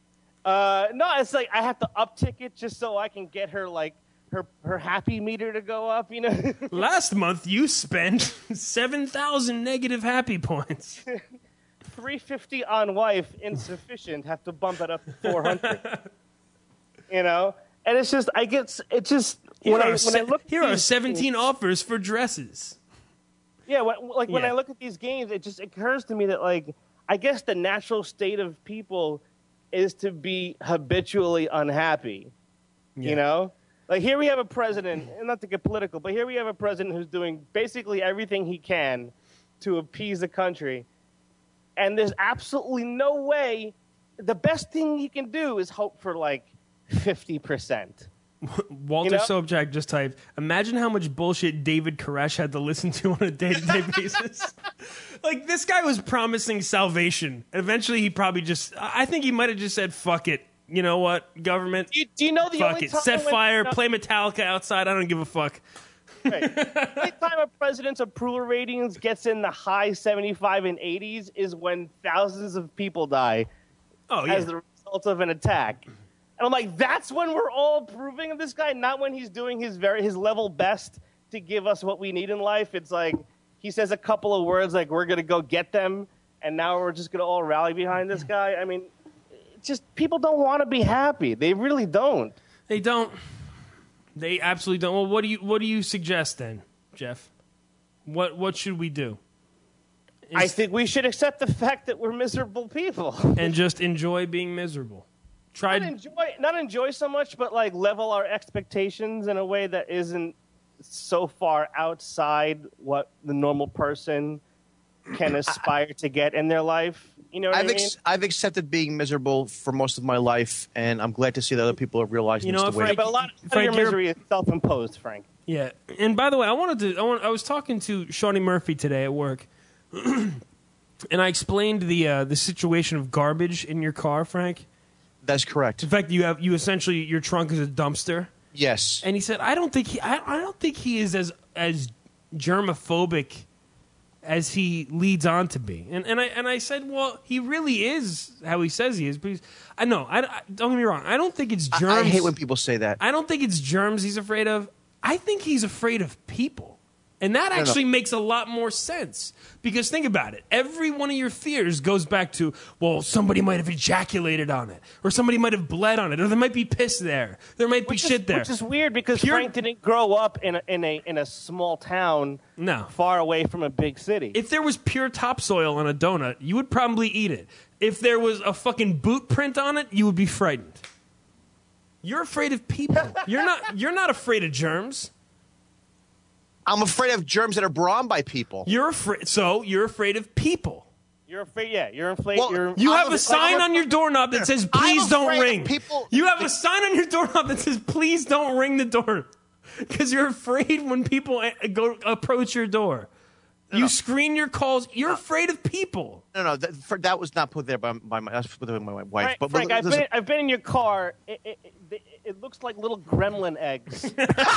Uh, no, it's like I have to uptick it just so I can get her like her her happy meter to go up. You know, Last month you spent seven thousand negative happy points. three fifty on wife insufficient. Have to bump it up to four hundred. You know, and it's just I get it just Here when I are, when se- I look at here are these seventeen games- offers for dresses. Yeah, when, like when Yeah. I look at these games, it just occurs to me that like I guess the natural state of people is to be habitually unhappy. Yeah. You know, like here we have a president, and not to get political, but here we have a president who's doing basically everything he can to appease the country, and there's absolutely no way. The best thing he can do is hope for like fifty percent. Walter You know? Sobchak just typed, imagine how much bullshit David Koresh had to listen to on a day-to-day basis. Like, this guy was promising salvation. Eventually, he probably just, I think he might have just said, fuck it. You know what, government? Do you, do you know the Fuck only it. time Set when- fire, no, play Metallica outside. I don't give a fuck. right. The only time a president's approval ratings gets in the high seventy-five and eighties is when thousands of people die Oh, yeah. as the result of an attack. And I'm like, that's when we're all approving of this guy, not when he's doing his very his level best to give us what we need in life. It's like he says a couple of words like we're gonna go get them, and now we're just gonna all rally behind this guy. I mean, it's just people don't want to be happy. They really don't. They don't. They absolutely don't. Well, what do you what do you suggest then, Jeff? What what should we do? Is- I think we should accept the fact that we're miserable people. and just enjoy being miserable. Try not enjoy, not enjoy so much, but like level our expectations in a way that isn't so far outside what the normal person can aspire to get in their life. You know what I've I mean? ex- I've accepted being miserable for most of my life, and I'm glad to see that other people are realizing You know it's the what, way. Frank? but a lot of Frank, your you're- misery is self-imposed, Frank. Yeah, and by the way, I wanted to. I, want, I was talking to Shawnee Murphy today at work, and I explained the uh, the situation of garbage in your car, Frank. That's correct. In fact, you have you essentially your trunk is a dumpster, Yes. and he said, "I don't think he. I, I don't think he is as as germophobic as he leads on to be." And and I and I said, "Well, he really is how he says he is." But he's, I know. I, I don't get me wrong. I don't think it's I, germs. I hate when people say that. I don't think it's germs he's afraid of. I think he's afraid of people. And that No, no. actually makes a lot more sense. Because think about it. Every one of your fears goes back to, well, somebody might have ejaculated on it. Or somebody might have bled on it. Or there might be piss there. There might be Which shit is, there. Which is weird because Pure- Frank didn't grow up in a, in a in a small town No. far away from a big city. If there was pure topsoil on a donut, you would probably eat it. If there was a fucking boot print on it, you would be frightened. You're afraid of people. You're not you're not afraid of germs. I'm afraid of germs that are brought on by people. You're afraid so you're afraid of people. You're afraid, yeah. You're afraid. Well, you're, You I'm have a afraid- sign on your doorknob that says, please I'm don't afraid ring. of people- You have a sign on your doorknob that says, please don't ring the door. Because you're afraid when people a- go approach your door. You no. screen your calls. You're afraid of people. No, no, that, for, that was not put there by, by my. That's put there by my wife. Frank, but Frank but I've, listen, been, I've been in your car. It, it, it, it looks like little gremlin eggs.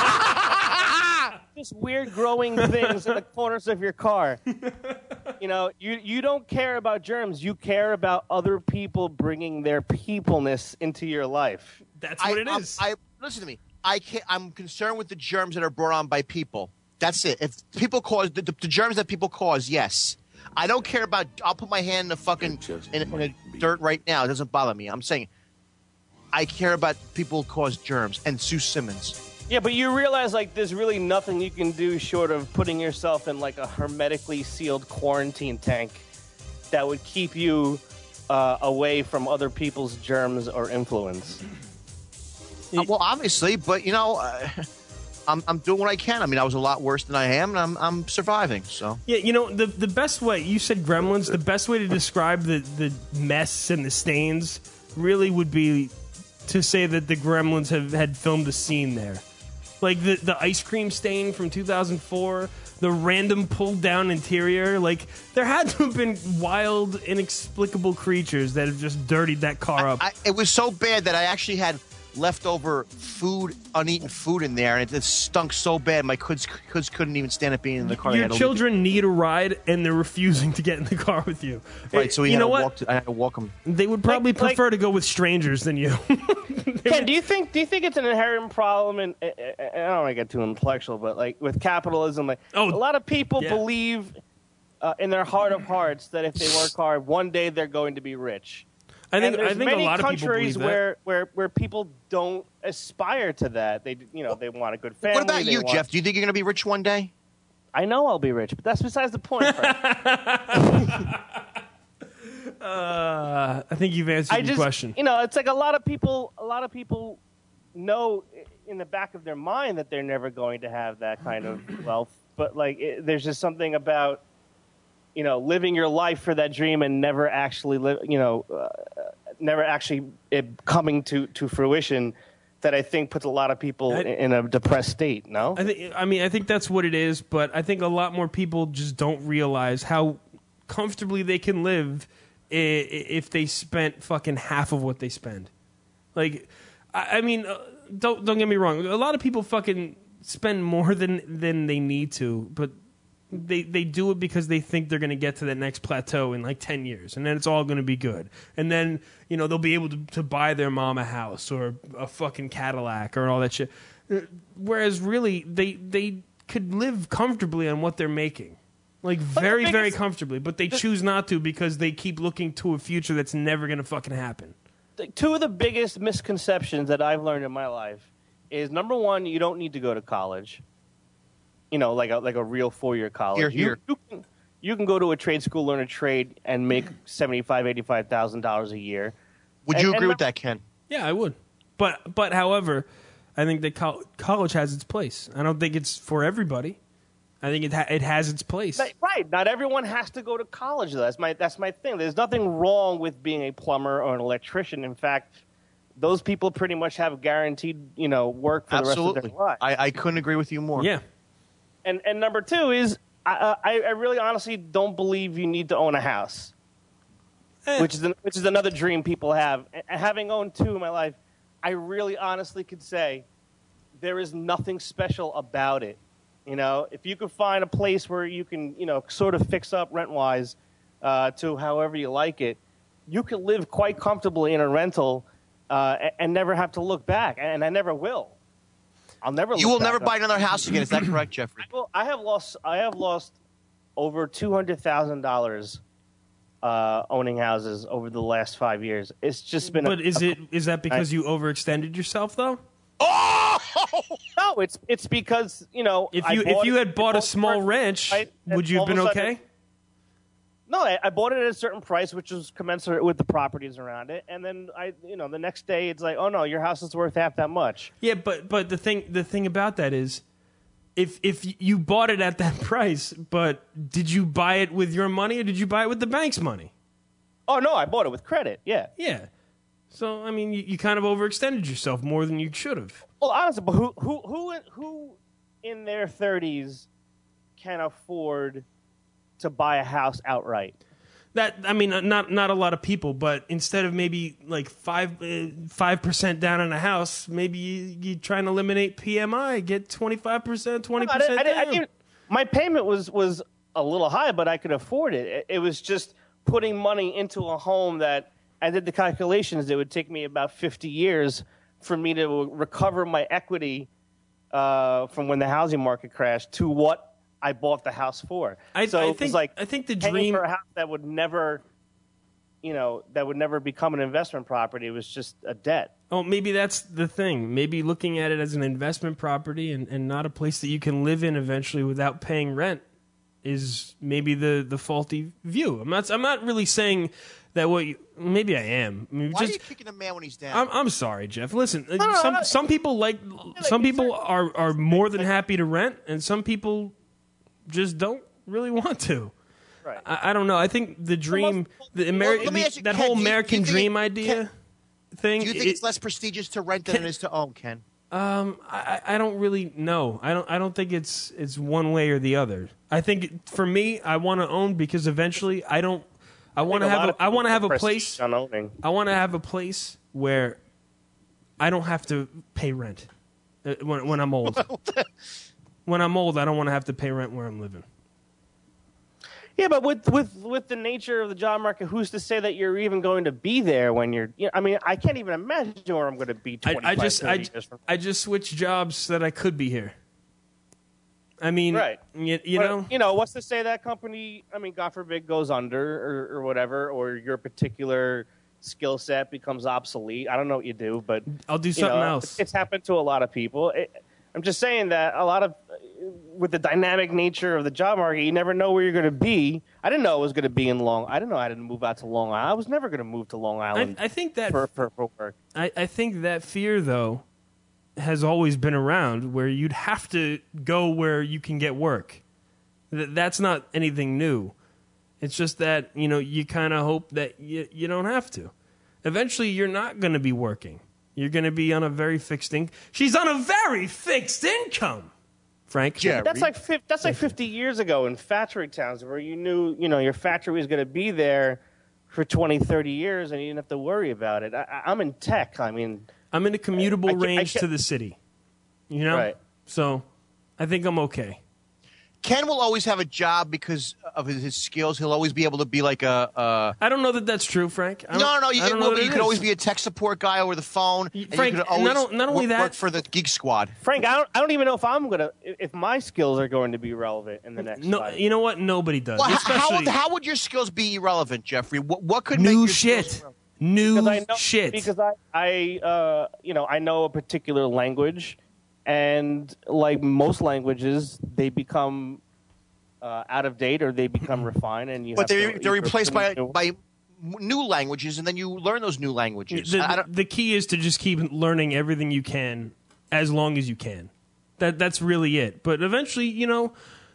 Just weird growing things in the corners of your car. You know, you, you don't care about germs. You care about other people bringing their peopleness into your life. That's I, what it I'm- is. I, listen to me. I can't, I'm concerned with the germs that are brought on by people. That's it. If people cause the, the, the germs that people cause, yes. I don't care about. I'll put my hand in the fucking in, in the dirt right now. It doesn't bother me. I'm saying I care about people who cause germs. And Sue Simmons. Yeah, but you realize, like, there's really nothing you can do short of putting yourself in, like, a hermetically sealed quarantine tank that would keep you uh, away from other people's germs or influence. Uh, well, obviously, but you know, uh, I'm I'm doing what I can. I mean, I was a lot worse than I am, and I'm I'm surviving. So Yeah, you know, the the best way, you said gremlins, the best way to describe the, the mess and the stains really would be to say that the gremlins have had filmed a scene there. Like the, the ice cream stain from two thousand four, the random pulled down interior. Like, there had to have been wild, inexplicable creatures that have just dirtied that car up. I, it was so bad that I actually had leftover food, uneaten food in there, and it, it stunk so bad my kids, kids couldn't even stand up being in the car. They Your had to leave children need a ride, and they're refusing to get in the car with you. it. Right, so we you had know to what? walk. To, I had to walk them. They would probably Like- like- prefer to go with strangers than you. Ken, do you think do you think it's an inherent problem? And I don't want to get too intellectual, but like with capitalism, like Oh, a lot of people yeah. believe uh, in their heart of hearts that if they work hard, one day they're going to be rich. I think and there's I think many a lot of people countries believe that. where, where where people don't aspire to that. They you know they want a good family. What about they you, want- Jeff? Do you think you're going to be rich one day? I know I'll be rich, but that's besides the point. Frank. Uh, I think you've answered I your just question. you know it's like a lot of people. A lot of people know in the back of their mind that they're never going to have that kind of wealth, but like it, there's just something about you know living your life for that dream and never actually live. You know, uh, never actually it coming to to fruition. That I think puts a lot of people I- in, in a depressed state. No, I think I mean I think that's what it is, but I think a lot more people just don't realize how comfortably they can live i- i- if they spent fucking half of what they spend. Like, I, I mean, uh, don't don't get me wrong. A lot of people fucking spend more than than they need to, but they they do it because they think they're going to get to that next plateau in like ten years, and then it's all going to be good. And then, you know, they'll be able to, to buy their mom a house or a fucking Cadillac or all that shit. Uh, Whereas really, they they could live comfortably on what they're making. Like, very, biggest- very comfortably, but they choose not to because they keep looking to a future that's never going to fucking happen. The- two of the biggest misconceptions that I've learned in my life is number one, you don't need to go to college. You know, like a like a real four year college. Here, You- here. You, can, you can go to a trade school, learn a trade, and make seventy five, eighty five thousand dollars a year. Would And- you and agree with my- that, Ken? Yeah, I would. But, but however, I think that col- college has its place. I don't think it's for everybody. I think it ha- it has its place. Right. Not everyone has to go to college, though. That's my that's my thing. There's nothing wrong with being a plumber or an electrician. In fact, those people pretty much have guaranteed, you know, work for Absolutely. the rest of their lives. I, I couldn't agree with you more. Yeah. And and number two is, I, I, I really honestly don't believe you need to own a house, Eh. which is an, which is another dream people have. And having owned two in my life, I really honestly could say there is nothing special about it. You know, if you could find a place where you can, you know, sort of fix up rent-wise uh, to however you like it, you could live quite comfortably in a rental uh, and, and never have to look back. And I never will. I'll never. You look will back never on buy it. another house again. Is that correct, Jeffrey? Well, I have lost. I have lost over two hundred thousand dollars uh, owning houses over the last five years. It's just been. But a, is a, it is that because you overextended yourself though? Oh! No, it's it's because you know. If I you if bought you it- had bought a small ranch, right, and would you have all of been a sudden- okay? No, I, I bought it at a certain price, which was commensurate with the properties around it, and then I, you know, the next day it's like, oh no, your house is worth half that much. Yeah, but but the thing the thing about that is, if if you bought it at that price, but did you buy it with your money or did you buy it with the bank's money? Oh no, I bought it with credit. Yeah. Yeah. So I mean, you, you kind of overextended yourself more than you should have. Well, honestly, but who who who who in their thirties can afford to buy a house outright? That I mean, not not a lot of people, but instead of maybe like five five percent down on a house, maybe you, you try and eliminate P M I, get twenty five percent, twenty No, I percent didn't- I down. didn't- I didn't- my payment was was a little high, but I could afford it. It, it was just putting money into a home that I did the calculations. It would take me about fifty years for me to recover my equity uh, from when the housing market crashed to what I bought the house for. I- so I it was think- like I think the paying dream- for a house that would never, you know, that would never become an investment property. It was just a debt. Oh, maybe that's the thing. Maybe looking at it as an investment property and, and not a place that you can live in eventually without paying rent is maybe the, the faulty view. I'm not I'm not really saying that what you, maybe I am. I mean, Why just, are you kicking a man when he's down? I'm I'm sorry, Jeff. Listen, uh, no, some no. some people like some people are, are more than happy to rent, and some people just don't really want to. Right. I, I don't know. I think the dream, the Well, American, let me ask you, that Ken, whole do you- do you American think it- dream idea Ken, thing. Do you think it- it's less prestigious to rent than it is to own, Ken? Um, I, I don't really know. I don't. I don't think it's it's one way or the other. I think for me, I want to own because eventually I don't. I want to think a lot have. of A, I want to people have a put place. prestige on owning. I want to have a place where I don't have to pay rent uh, when when I'm old. When I'm old, I don't want to have to pay rent where I'm living. Yeah, but with, with, with the nature of the job market, who's to say that you're even going to be there when you're? You know, I mean, I can't even imagine where I'm going to be I, twenty-five, I just I, thirty years from I just switched jobs so that I could be here. I mean, Right. You, you But, know, you know, what's to say that company? I mean, God forbid, goes under or, or whatever, or your particular skill set becomes obsolete. I don't know what you do, but I'll do you something know, else. It's happened to a lot of people. It, I'm just saying that a lot of, with the dynamic nature of the job market, you never know where you're going to be. I didn't know I was going to be in Long. I didn't know I didn't move out to Long Island. I was never going to move to Long I, Island I think that for, for for work. I, I think that fear, though, has always been around where you'd have to go where you can get work. Th- That's not anything new. It's just that, you know, you kind of hope that you, you don't have to. Eventually, you're not going to be working. You're going to be on a very fixed income. She's on a very fixed income, Frank. Yeah. That's like fif- that's like fifty years ago in factory towns where you knew, you know, your factory was going to be there for twenty, thirty years and you didn't have to worry about it. I, I- I'm in tech. I mean, I'm in a commutable I can't- I range can't- to the city. You know? Right. So I think I'm okay. Ken will always have a job because of his, his skills. He'll always be able to be like a. a I don't know that that's true, Frank. I no, don't- no, no. You, I it don't will know be. that You it could is. always be a tech support guy over the phone. and Frank, you could not always o- not only work, that- work for the Geek Squad. Frank, I don't I don't even know if I'm going to if my skills are going to be relevant in the next No, five you know what? Nobody does. Well, h- Especially how, how would your skills be irrelevant, Jeffrey? What, what could make new your skills shit. irrelevant? New because I know, shit. Because I, I uh, you know, I know a particular language, and like most languages, they become uh, out of date or they become refined, and you. But have they're to, they're you replaced by pursue- by new languages, and then you learn those new languages. the, I don't, the key is to just keep learning everything you can as long as you can. That that's really it. But eventually, you know,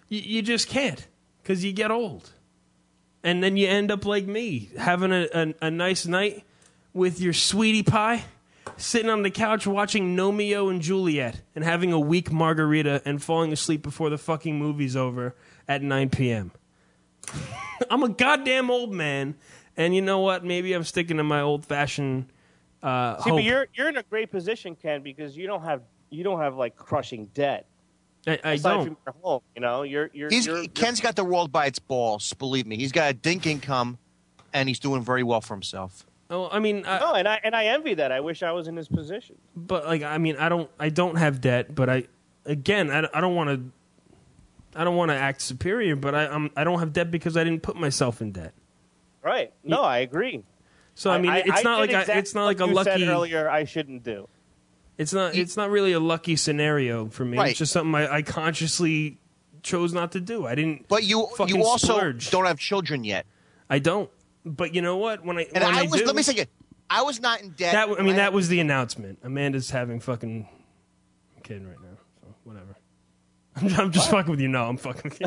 You, you just can't because you get old. And then you end up like me, having a, a, a nice night with your sweetie pie, sitting on the couch watching Romeo and Juliet and having a weak margarita and falling asleep before the fucking movie's over at nine p.m. I'm a goddamn old man, and you know what? Maybe I'm sticking to my old-fashioned uh, See, hope. but you're you're in a great position, Ken, because you don't have you don't have like crushing debt. I, I Aside don't. from your home, you know, you're you're. He's you're, Ken's got the world by its balls. Believe me, he's got a dink income, and he's doing very well for himself. Oh, I mean, I, No, and I and I envy that. I wish I was in his position. but like, I mean, I don't, I don't have debt, but I, again, I, I don't want to, I don't want to act superior, but I, I'm, I don't have debt because I didn't put myself in debt. Right? No, I agree. So I mean, it's not did like exactly I, it's not like a what you lucky. said earlier, I shouldn't do. It's not, it's not really a lucky scenario for me. Right. It's just something I, I consciously chose not to do. I didn't. But you fucking you also splurge. don't have children yet. I don't. But you know what? When I And when I, I was do, let me say it. I was not in debt. that. I when mean, that had- was the announcement. Amanda's having fucking. I'm kidding right now. So whatever. I'm, I'm just fucking with you. No, I'm fucking with you.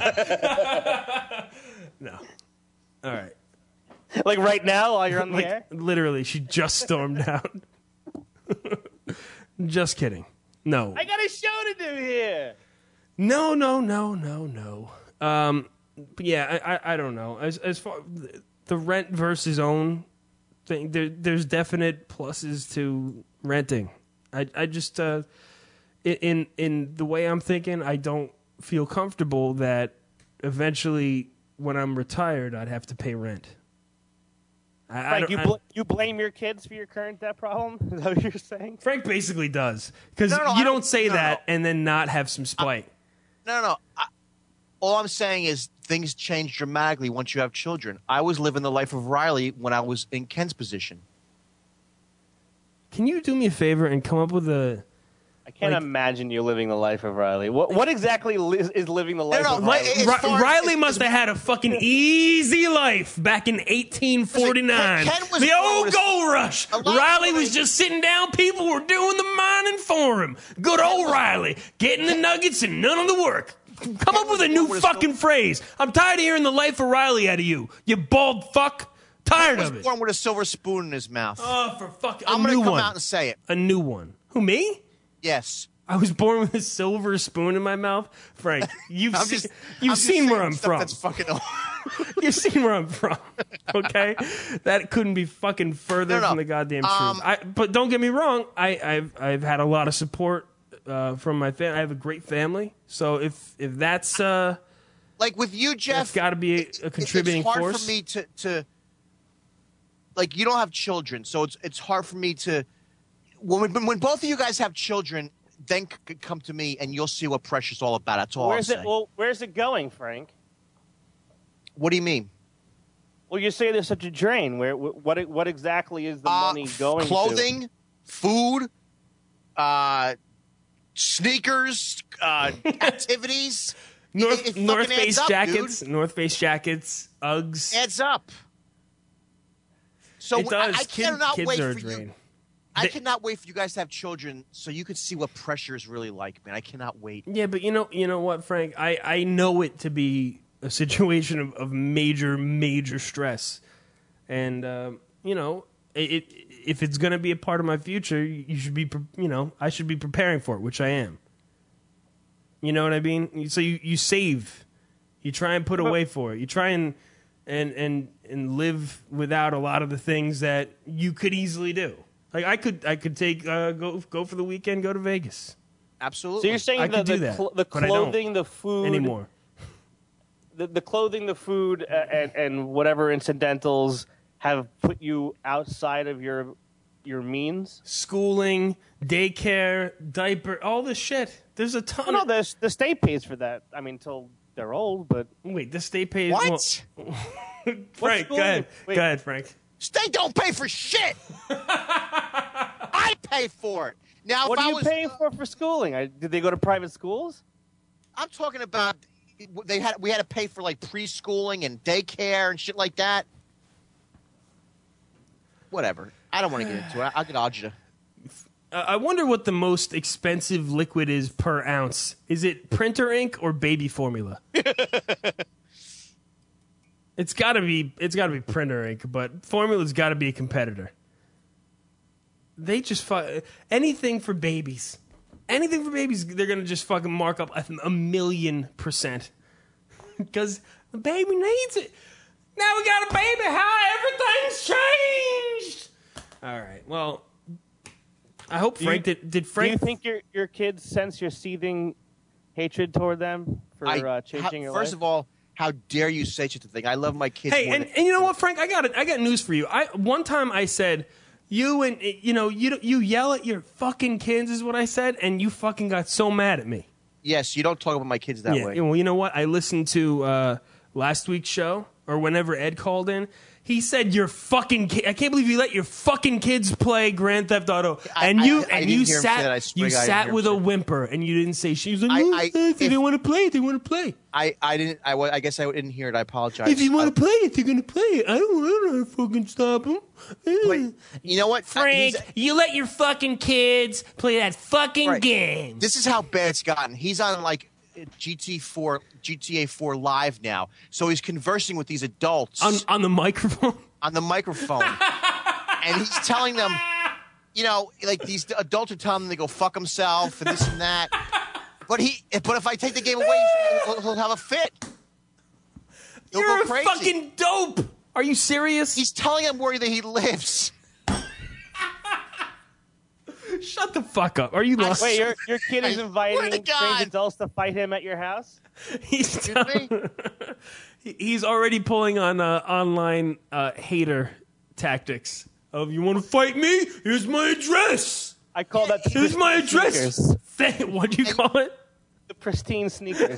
No. All right. Like right now, while you're on the Like air. literally, she just stormed out. Just kidding. No. I got a show to do here. No, no, no, no, no. Um, but yeah, I, I, I don't know. As as far the rent versus own thing, there, there's definite pluses to renting. I, I just uh, in in the way I'm thinking, I don't feel comfortable that eventually, when I'm retired, I'd have to pay rent. I, I Like don't- you, I- bl- you blame your kids for your current debt problem? Is that what you're saying? Frank basically does because No, no, I you don't- don't say no, that no. and then not have some spite. No, no. I, all I'm saying is things change dramatically once you have children. I was living the life of Riley when I was in Ken's position. Can you do me a favor and come up with a I can't Like- imagine you living the life of Riley. What what exactly li- is living the life no, of no, Riley? As Ri- far as- Riley as- must have had a fucking easy life back in eighteen forty-nine. Ken- Ken was the born old with a- gold rush. a lot of Riley people- was just sitting down. People were doing the mining for him. Good old Riley, getting the nuggets and none of the work. Come up with a new born with a fucking phrase. I'm tired of hearing the life of Riley out of you. You bald fuck. Tired He was of it. born with a silver spoon in his mouth. Oh, for fuck. A I'm new going to come one. out and say it. A new one. Who, me? Yes. I was born with a silver spoon in my mouth. Frank, you've, I'm seen, just- you've I'm just seen where saying I'm stuff from. That's fucking old. You've seen where I'm from, okay? That couldn't be fucking further No, no. from the goddamn Um, truth. I, but don't get me wrong, I, I've I've had a lot of support uh, from my family. I have a great family, so if if that's uh, Like with you, that's Jeff, got to be a, a contributing it's hard force. for me to, to like you don't have children, so it's it's hard for me to when when, when both of you guys have children, then c- come to me and you'll see what pressure's all about. That's all Where's I'm it? saying. Well, where's it going, Frank? What do you mean? Well, you say there's such a drain. Where? What? What exactly is the Uh, money going clothing, to? food, uh, sneakers, uh, activities. North It- it fucking North adds Face up, jackets, dude. North Face jackets, Uggs. Adds up. So It I, does. I Kid- cannot kids wait are a for drain. you. I They- cannot wait for you guys to have children, so you could see what pressure is really like, man. I cannot wait. Yeah, but you know, you know what, Frank? I, I know it to be a situation of, of major, major stress, and um, you know, it, it, if it's going to be a part of my future, you should be, pre- you know, I should be preparing for it, which I am. You know what I mean? So you, you save, you try and put away for it. You try and and and and live without a lot of the things that you could easily do. Like I could, I could take uh, go go for the weekend, go to Vegas Absolutely. So you're saying I the could do the, that, cl- the but I don't clothing, the food, anymore. the, the clothing, the food, uh, and, and whatever incidentals have put you outside of your your means? Schooling, daycare, diaper, all this shit. There's a ton. Oh, no, of, the the state pays for that. I mean, until they're old, but wait, the state pays. What? well- Frank, go schooling? ahead. Wait. Go ahead, Frank. State don't pay for shit. I pay for it. Now, what if are I you was, paying for for schooling? I, did they go to private schools? I'm talking about they had we had to pay for like preschooling and daycare and shit like that. Whatever. I don't want to get into it. I'll get Ajita. Uh, I wonder what the most expensive liquid is per ounce. Is it printer ink or baby formula? It's got to be. It's got to be printer ink, but formula's got to be a competitor. They just fu- anything for babies, anything for babies. They're gonna just fucking mark up a, a million percent because the baby needs it. Now we got a baby. How everything's changed. All right. Well, I hope Do Frank you- did. Did Frank? Do you think your your kids sense your seething hatred toward them for I- uh, changing how- your First life? of all, how dare you say such a thing? I love my kids. Hey, more and, than- and you know what, Frank? I got it. I got news for you. I one time I said, you and you know you you yell at your fucking kids is what I said, and you fucking got so mad at me. yes, you don't talk about my kids that Yeah. way. Well, you know what? I listened to uh, last week's show or whenever Ed called in. He said your fucking ki- I can't believe you let your fucking kids play Grand Theft Auto, I- and I- you I and didn't you hear him say that. I sat swear you to God, I didn't sat hear him with say a that. whimper, and you didn't say she was like, I- "No, I- if they if- didn't want to play it, they want to play. I, I didn't. I, wa- I guess I didn't hear it. I apologize. If you I- want to play it, they're gonna play it. I don't want to fucking stop them." Wait, you know what, Frank, He's- you let your fucking kids play that fucking Right. game. This is how bad it's gotten. He's on like G T four, G T A four live now, so he's conversing with these adults on on the microphone. on the microphone, and he's telling them, you know, like these adults are telling him to go fuck himself and this and that. But he, but if I take the game away, he'll, he'll have a fit. He'll You're go a crazy. fucking dope. Are you serious? He's telling him where that he lives. Shut the fuck up. Are you lost? Wait, your your kid is I swear to inviting God. strange adults to fight him at your house? He's Excuse me? He- he's already pulling on uh, online uh, hater tactics. Of you want to fight me? Here's my address. I call that the Here's my pristine address. sneakers. Th- what do you call it? The pristine sneakers.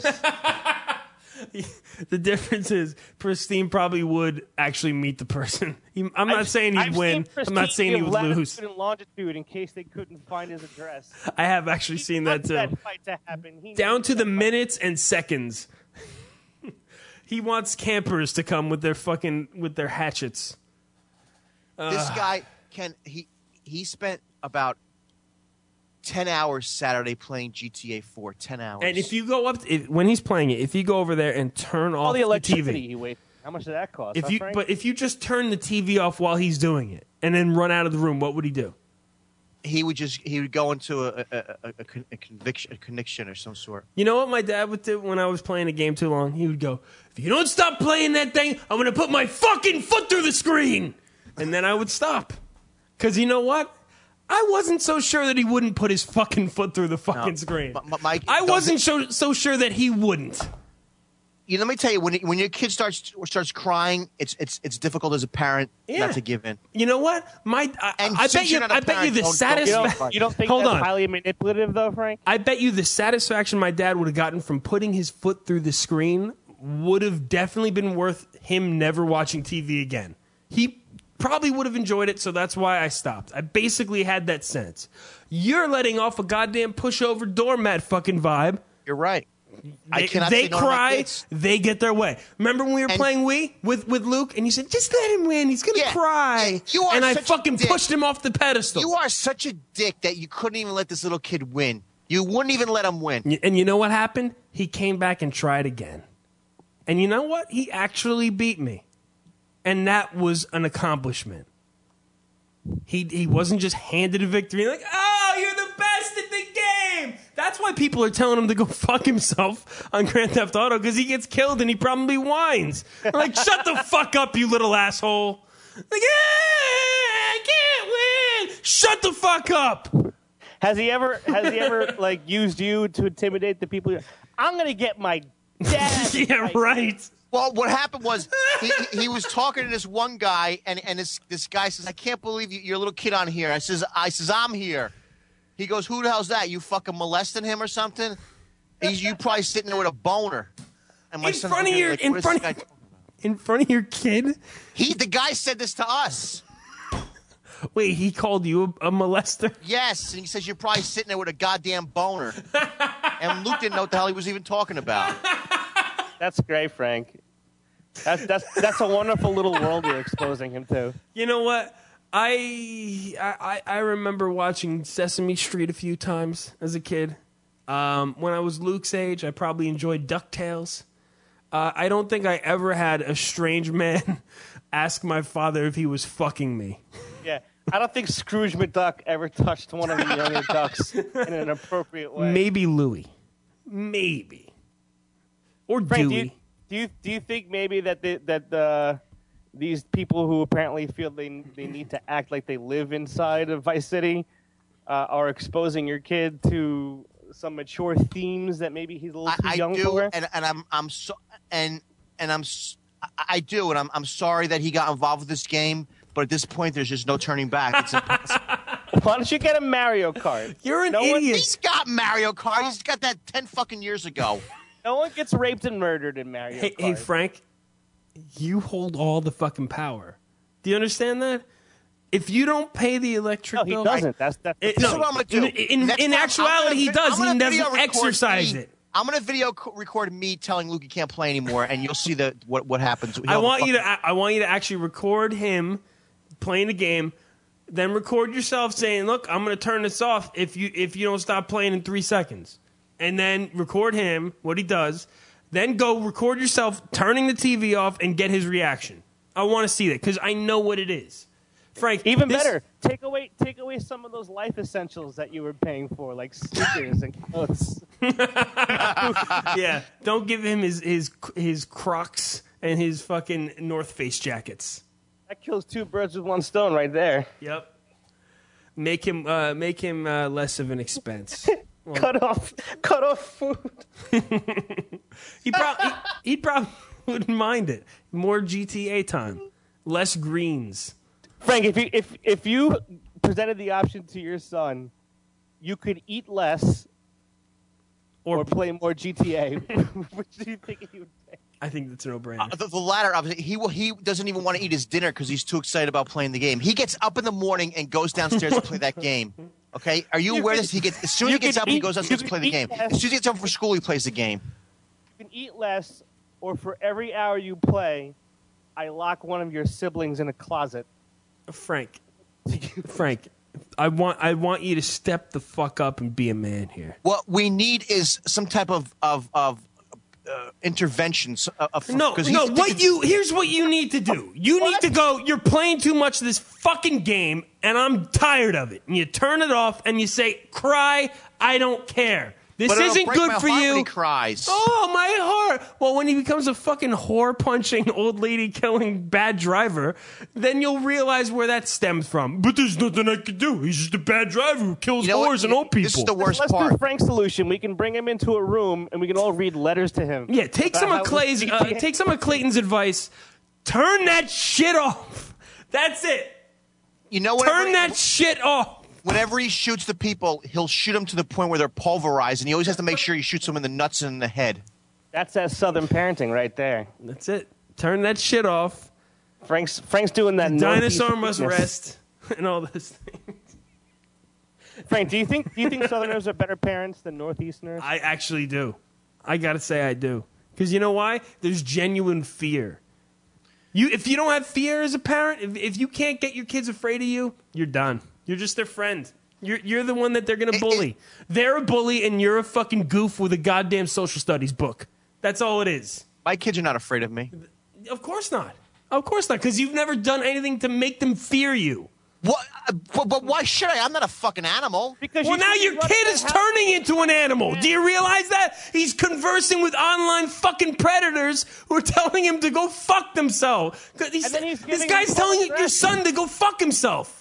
The difference is Pristine probably would actually meet the person. He, I'm not I've- saying he'd I've win. seen I'm not saying he Pristine would give lose. latitude and longitude in case they couldn't find his address. I have actually seen that wants too. that fight to happen. He Down needs to the that fight. minutes and seconds. He wants campers to come with their fucking with their hatchets. This guy can he he spent about ten hours Saturday playing G T A four. Ten hours. And if you go up if, when he's playing it, if you go over there and turn All off the the T electricity V, he wasted. How much did that cost? if huh, you Frank? but if you just turn the T V off while he's doing it and then run out of the room, what would he do? he would just he would go into a a, a, a, con- a conviction a conviction or some sort. You know what my dad would do when I was playing a game too long? He would go, "If you don't stop playing that thing, I'm gonna put my fucking foot through the screen," and then I would stop. Cause you know what? I wasn't so sure that he wouldn't put his fucking foot through the fucking No. screen. M- M- Mike, I don't- wasn't so, so sure that he wouldn't. You, let me tell you, when when your kid starts starts crying, it's it's it's difficult as a parent Yeah. not to give in. You know what? My I, And I since bet you. you're not a I bet you parent, the don't- don't- you satisfaction. don't, you don't think Hold that's on. highly manipulative, though, Frank? I bet you the satisfaction my dad would have gotten from putting his foot through the screen would have definitely been worth him never watching T V again. He probably would have enjoyed it, so that's why I stopped. I basically had that sense. You're letting off a goddamn pushover doormat fucking vibe. You're right. I They, cannot they say no to my cry, kids. they get their way. Remember when we were And- playing Wii with, with Luke, and you said, "Just let him win. He's gonna Yeah. cry." Yeah. You are and I such a fucking dick. pushed him off the pedestal. You are such a dick that you couldn't even let this little kid win. You wouldn't even let him win. Y- And you know what happened? He came back and tried again. And you know what? He actually beat me. And that was an accomplishment. He he wasn't just handed a victory like, "Oh, you're the best at the game." That's why people are telling him to go fuck himself on Grand Theft Auto, because he gets killed and he probably whines. I'm like, shut the fuck up, you little asshole. Like, "Ah, I can't win. Shut the fuck up. Has he ever has he ever like used you to intimidate the people? I'm gonna get my dad. Yeah, right. Well, what happened was he, he he was talking to this one guy, and and this this guy says, "I can't believe you, you're a little kid on here." I says, "I says I'm here." He goes, "Who the hell's that? You fucking molesting him or something?" He's you probably sitting there with a boner. And my In son's front of looking your- like, in what is front this of- guy talking about? In front of your kid? He the guy said this to us. Wait, he called you a, a molester? Yes, and he says you're probably sitting there with a goddamn boner. And Luke didn't know what the hell he was even talking about. That's great, Frank. That's that's that's a wonderful little world you're exposing him to. You know what? I, I I remember watching Sesame Street a few times as a kid. Um, when I was Luke's age, I probably enjoyed DuckTales. Uh, I don't think I ever had a strange man ask my father if he was fucking me. Yeah, I don't think Scrooge McDuck ever touched one of the younger ducks in an appropriate way. Maybe Louie. Maybe. Or Frank, Dewey. do you, do you do you think maybe that the, that the these people who apparently feel they they need to act like they live inside of Vice City uh, are exposing your kid to some mature themes that maybe he's a little too I, young I do, for? and and I'm I'm so and and I'm I, I do, and I'm I'm sorry that he got involved with this game, but at this point, there's just no turning back. It's impossible. Why don't you get a Mario Kart? You're an no one, idiot. He's got Mario Kart. He's got that ten fucking years ago. no one gets raped and murdered in Mario Hey, Kart. hey, Frank, you hold all the fucking power. Do you understand that? If you don't pay the electric No, he bill, doesn't. That's that's. It- This no, is what I'm gonna do. In, in, Next in time, I'm actuality, gonna he vi- does. I'm gonna He video doesn't record exercise me- it. I'm gonna video co- record me telling Luke he can't play anymore, and you'll see the what what happens. I He'll want you fucking- to. I want you to actually record him playing the game, then record yourself saying, "Look, I'm going to turn this off if you if you don't stop playing in three seconds," and then record him what he does. Then go record yourself turning the T V off and get his reaction. I want to see that because I know what it is. Frank, Even this- better, take away take away some of those life essentials that you were paying for, like sneakers and clothes. Yeah, don't give him his his his Crocs and his fucking North Face jackets. That kills two birds with one stone right there. Yep. Make him uh, make him uh, less of an expense. Cut off, cut off food. He probably he, he probably wouldn't mind it. More G T A time, less greens. Frank, if you if if you presented the option to your son, you could eat less Or, or play more G T A. Which do you think he would pick? I think that's a no-brainer. Uh, the, the latter, obviously, he will. He doesn't even want to eat his dinner because he's too excited about playing the game. He gets up in the morning and goes downstairs to play that game. Okay, are you, You aware of can- this? He gets as soon as you he gets can up, he eat- goes you downstairs to can play the eat game. less. As soon as he gets home from school, he plays the game. You can eat less, or for every hour you play, I lock one of your siblings in a closet. Frank, Frank, I want I want you to step the fuck up and be a man here. What we need is some type of of of uh, interventions. Uh, of, No, 'cause no. he's- What you here's what you need to do. You need to go. You're playing too much of this fucking game, and I'm tired of it. And you turn it off, and you say, "Cry, I don't care. This But it'll isn't break good my for heart you." when he cries. Oh, my heart. Well, when he becomes a fucking whore punching, old lady killing bad driver, then you'll realize where that stems from. But there's nothing I can do. He's just a bad driver who kills You know what? whores and old people. This is the worst Let's part. do Frank's solution. We can bring him into a room and we can all read letters to him. Yeah, take about some how of Clay's, G T A uh, take some of Clayton's advice. Turn that shit off. That's it. You know what? Turn that shit off. Whenever he shoots the people, he'll shoot them to the point where they're pulverized, and he always has to make sure he shoots them in the nuts and in the head. That's that Southern parenting right there. That's it. Turn that shit off. Frank's Frank's doing that. Dinosaur Northeast must weakness. rest. And all those things. Frank, do you think do you think Southerners are better parents than Northeasterners? I actually do. I gotta say I do. Because you know why? There's genuine fear. You, if you don't have fear as a parent, if, if you can't get your kids afraid of you, you're done. You're just their friend. You're, you're the one that they're gonna bully. They're a bully, and you're a fucking goof with a goddamn social studies book. That's all it is. My kids are not afraid of me. Of course not. Of course not. Because you've never done anything to make them fear you. What? uh, But, but why should I? I'm not a fucking animal. because Well, you now should your run kid their is house- turning into an animal. Do you realize that? He's conversing with online fucking predators who are telling him to go fuck themselves. 'Cause he's- And then he's this giving guy's him telling false your son to go fuck himself.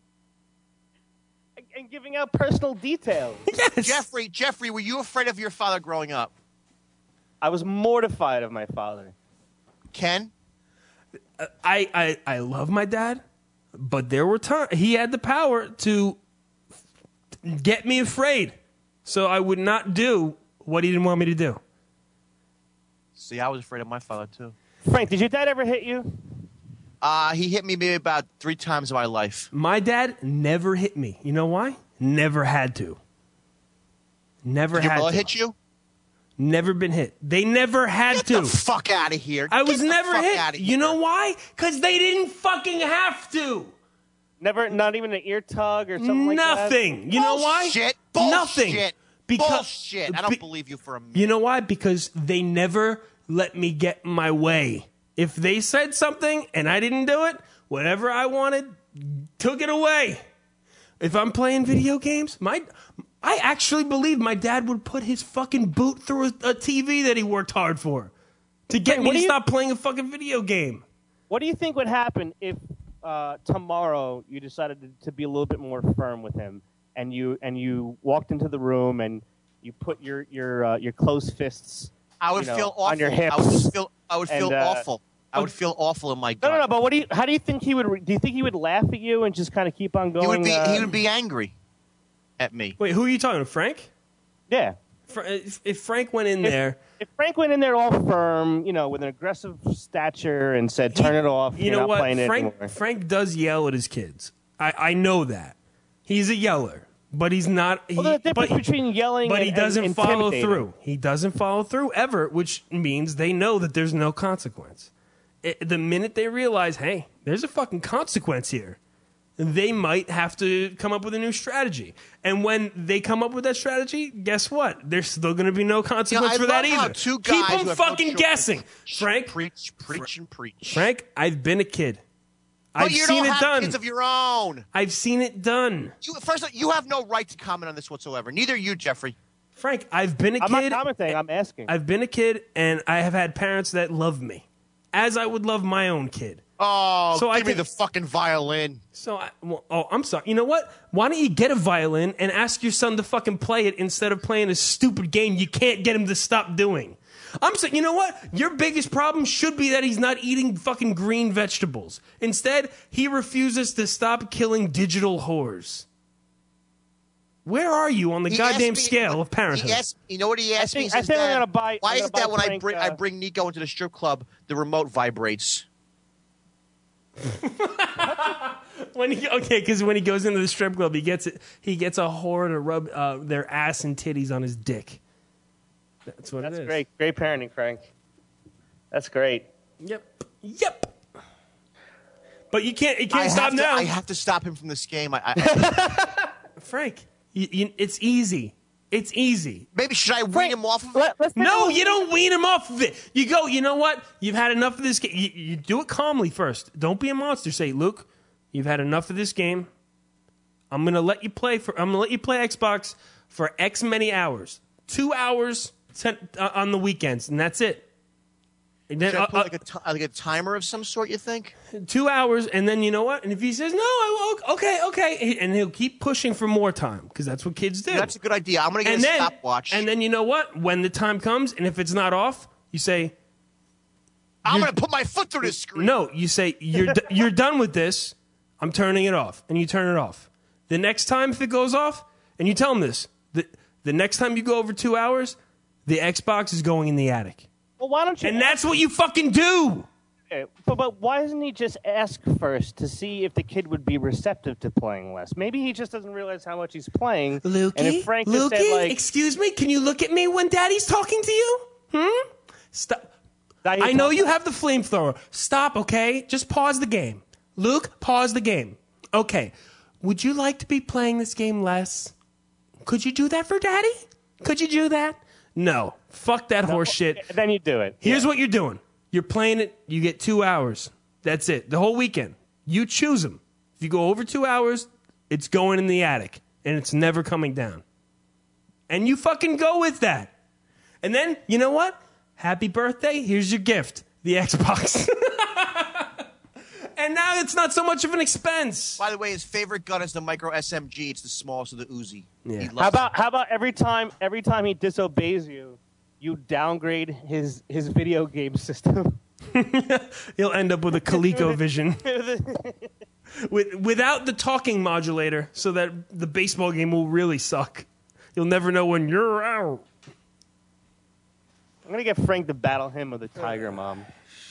and giving out personal details. Yes. Jeffrey, Jeffrey, were you afraid of your father growing up? I was mortified of my father. Ken? I, I, I love my dad, but there were times he had the power to get me afraid. So I would not do what he didn't want me to do. See, I was afraid of my father, too. Frank, did your dad ever hit you? Uh, he hit me maybe about three times in my life. My dad never hit me. You know why? Never had to. Never Did your had mother to. hit you? Never been hit. They never had Get to. the fuck out of here. I Get was the never fuck hit. outta You here. know why? Because they didn't fucking have to. Never, not even an ear tug or something like that? Nothing. You know why? Bullshit. Nothing. Bullshit. Because, Bullshit. I don't be- believe you for a minute. You know why? Because they never let me get my way. If they said something and I didn't do it, whatever I wanted, took it away. If I'm playing video games, my I actually believe my dad would put his fucking boot through a, a T V that he worked hard for to get Wait, me what to do you- stop playing a fucking video game. What do you think would happen if uh, tomorrow you decided to, to be a little bit more firm with him, and you and you walked into the room and you put your your uh, your closed fists I would you know, feel awful. on your hips? I would just feel. I would and, feel uh, awful. I would feel awful in my No, gut. no, no. But what do you? How do you think he would? re- Do you think he would laugh at you and just kind of keep on going? He would be. uh, he would be angry at me. Wait, who are you talking to? Frank? Yeah. Fra- If, if Frank went in If- there, If Frank went in there all firm, you know, with an aggressive stature and said, "Turn it off," you you're know not what? playing it Frank anymore. Frank does yell at his kids. I, I know that. He's a yeller, but he's not. He, Well, there's a difference but, between yelling but and he doesn't and follow intimidating. through. He doesn't follow through ever, which means they know that there's no consequence. It, the minute they realize, hey, there's a fucking consequence here, they might have to come up with a new strategy. And when they come up with that strategy, guess what? There's still going to be no consequence I for that love how either. two Keep guys who them have no fucking children guessing, Frank. Preach, preach, and preach. Frank, I've been a kid. but I've you seen don't it have done. kids of your own. I've seen it done. You, first, of all, you have no right to comment on this whatsoever. Neither you, Jeffrey. Frank, I've been a I'm kid. not commenting. I'm asking. I've been a kid, and I have had parents that love me, as I would love my own kid. Oh, So give I me can- the fucking violin. So, I, well, oh, I'm sorry. You know what? Why don't you get a violin and ask your son to fucking play it instead of playing a stupid game you can't get him to stop doing? I'm saying, you know what? Your biggest problem should be that he's not eating fucking green vegetables. Instead, he refuses to stop killing digital whores. Where are you on the He goddamn asked me- scale of parenthood? He asked, you know what he asked I me? think- He I says, think I'm "Dad, gonna buy- Why I'm is gonna it that buy when I Frank, bring uh, I bring Nico into the strip club, the remote vibrates?" When he, okay, because when he goes into the strip club, he gets it. He gets a whore to rub uh, their ass and titties on his dick. That's what That's it is. great. Great parenting, Frank. That's great. Yep. Yep. But you can't. You can't I stop have to, now, I have to stop him from this game. I, I, Frank. You, you, it's easy. It's easy. maybe should I wean Frank, him off of it? Let, let's take a No, look- you don't wean him off of it. You go. You know what? You've had enough of this game. You, you do it calmly first. Don't be a monster. Say, Luke, you've had enough of this game. I'm gonna let you play for. I'm gonna let you play Xbox for X many hours. Two hours ten, uh, on the weekends, and that's it. And then, Should I uh, put like a, ti- like a timer of some sort? You think? uh, two hours, and then you know what? And if he says no, I will. Okay, okay, and he'll keep pushing for more time because that's what kids do. That's a good idea. I'm gonna get and a then, stopwatch. and then you know what? When the time comes, and if it's not off, you say I'm you're- gonna put my foot through this screen. no. You say you're d- you're done with this. I'm turning it off, and you turn it off. The next time if it goes off, and you tell him this, the the next time you go over two hours, the Xbox is going in the attic, Well, why don't you? and that's what you fucking do. Okay, But, but why doesn't he just ask first to see if the kid would be receptive to playing less? Maybe he just doesn't realize how much he's playing. Lukey, and if Frank just Lukey, said like, excuse me, can you look at me when Daddy's talking to you? Hmm? Stop. Now you're I know talking- you have the flamethrower. Stop, okay? Just pause the game. Luke, pause the game. Okay. Would you like to be playing this game less? Could you do that for Daddy? Could you do that? No. Fuck that horse shit. then you do it. Here's what you're doing. You're playing it. You get two hours. That's it. The whole weekend. You choose them. If you go over two hours, it's going in the attic, and it's never coming down. And you fucking go with that. And then, you know what? Happy birthday. Here's your gift. The Xbox. And now it's not so much of an expense. By the way, his favorite gun is the micro S M G. It's the smallest of the Uzi. Yeah. He How loves about how about every time every time he disobeys you, you downgrade his his video game system. He'll end up with a ColecoVision. with, without the talking modulator, so that the baseball game will really suck. You'll never know when you're out. I'm gonna get Frank to battle him with a Tiger Mom.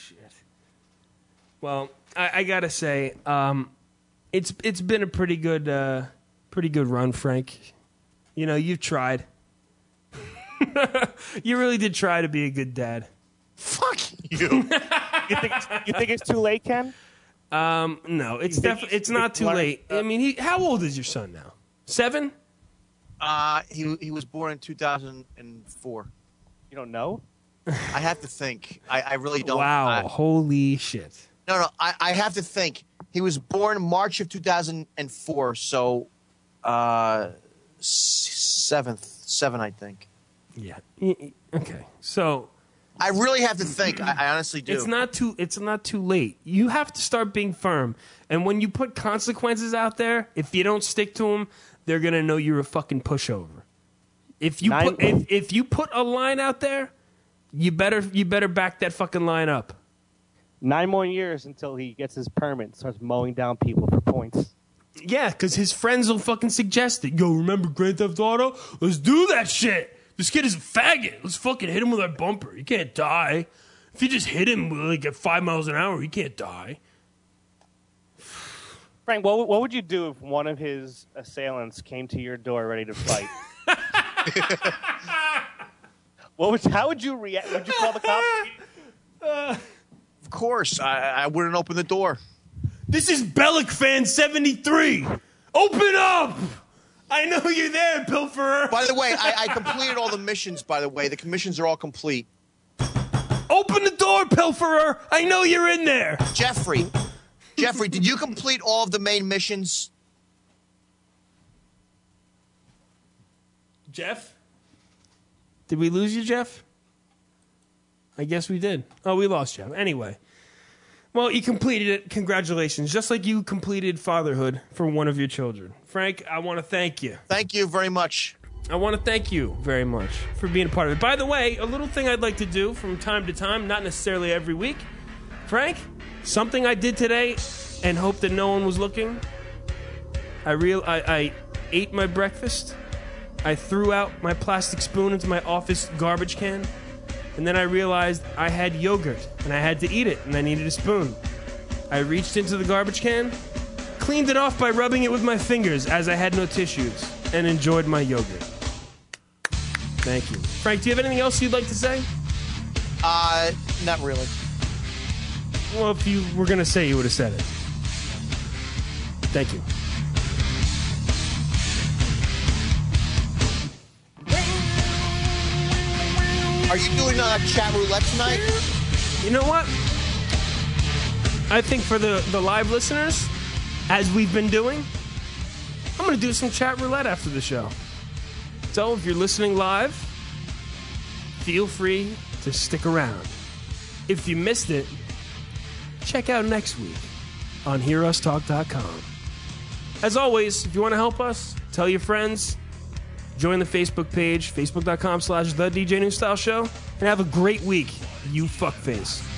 Well, I, I gotta say, um, it's it's been a pretty good uh, pretty good run, Frank. You know, you've tried. You really did try to be a good dad. Fuck you. You think it's, you think it's too late, Ken? Um, no, it's He's big- definitely it's he's not big too learn late. I stuff. mean, he, how old is your son now? Seven? Uh, he he was born in two thousand four. You don't know? I have to think. I, I really don't. Wow, I, holy shit. no, no. I, I have to think. He was born March of two thousand four, so uh, s- seventh, seven, I think. Yeah. Y- y- Okay. So I really have to think. I, I honestly do. it's not too it's not too late. You have to start being firm. And when you put consequences out there, if you don't stick to them, they're gonna know you're a fucking pushover. If you Nine- put if, if you put a line out there, you better you better back that fucking line up. Nine more years until he gets his permit and starts mowing down people for points. Yeah, because his friends will fucking suggest it. Yo, remember Grand Theft Auto? Let's do that shit. This kid is a faggot. Let's fucking hit him with our bumper. He can't die. If you just hit him like at five miles an hour, he can't die. Frank, what, what would you do if one of his assailants came to your door ready to fight? what would, how would you react? Would you call the cops? Of course, I, I wouldn't open the door. This is Bellic Fan seventy-three. Open up! I know you're there, pilferer. By the way, I, I completed all the missions. By the way, the commissions are all complete. Open the door, pilferer. I know you're in there. Jeffrey, Jeffrey, did you complete all of the main missions? Jeff? Did we lose you, Jeff? I guess we did. Oh, we lost Jeff. Anyway. Well, you completed it. Congratulations. Just like you completed fatherhood for one of your children. Frank, I want to thank you. Thank you very much. I want to thank you very much for being a part of it. By the way, a little thing I'd like to do from time to time, not necessarily every week. Frank, something I did today and hope that no one was looking. I real I, I ate my breakfast. I threw out my plastic spoon into my office garbage can. And then I realized I had yogurt, and I had to eat it, and I needed a spoon. I reached into the garbage can, cleaned it off by rubbing it with my fingers as I had no tissues, and enjoyed my yogurt. Thank you. Frank, do you have anything else you'd like to say? Uh, not really. Well, if you were going to say, you would have said it. Thank you. Are you doing uh, chat roulette tonight? You know what? I think for the, the live listeners, as we've been doing, I'm going to do some chat roulette after the show. So if you're listening live, feel free to stick around. If you missed it, check out next week on hear us talk dot com. As always, if you want to help us, tell your friends, join the Facebook page, facebook dot com slash the D J New Style Show, and have a great week, you fuckface.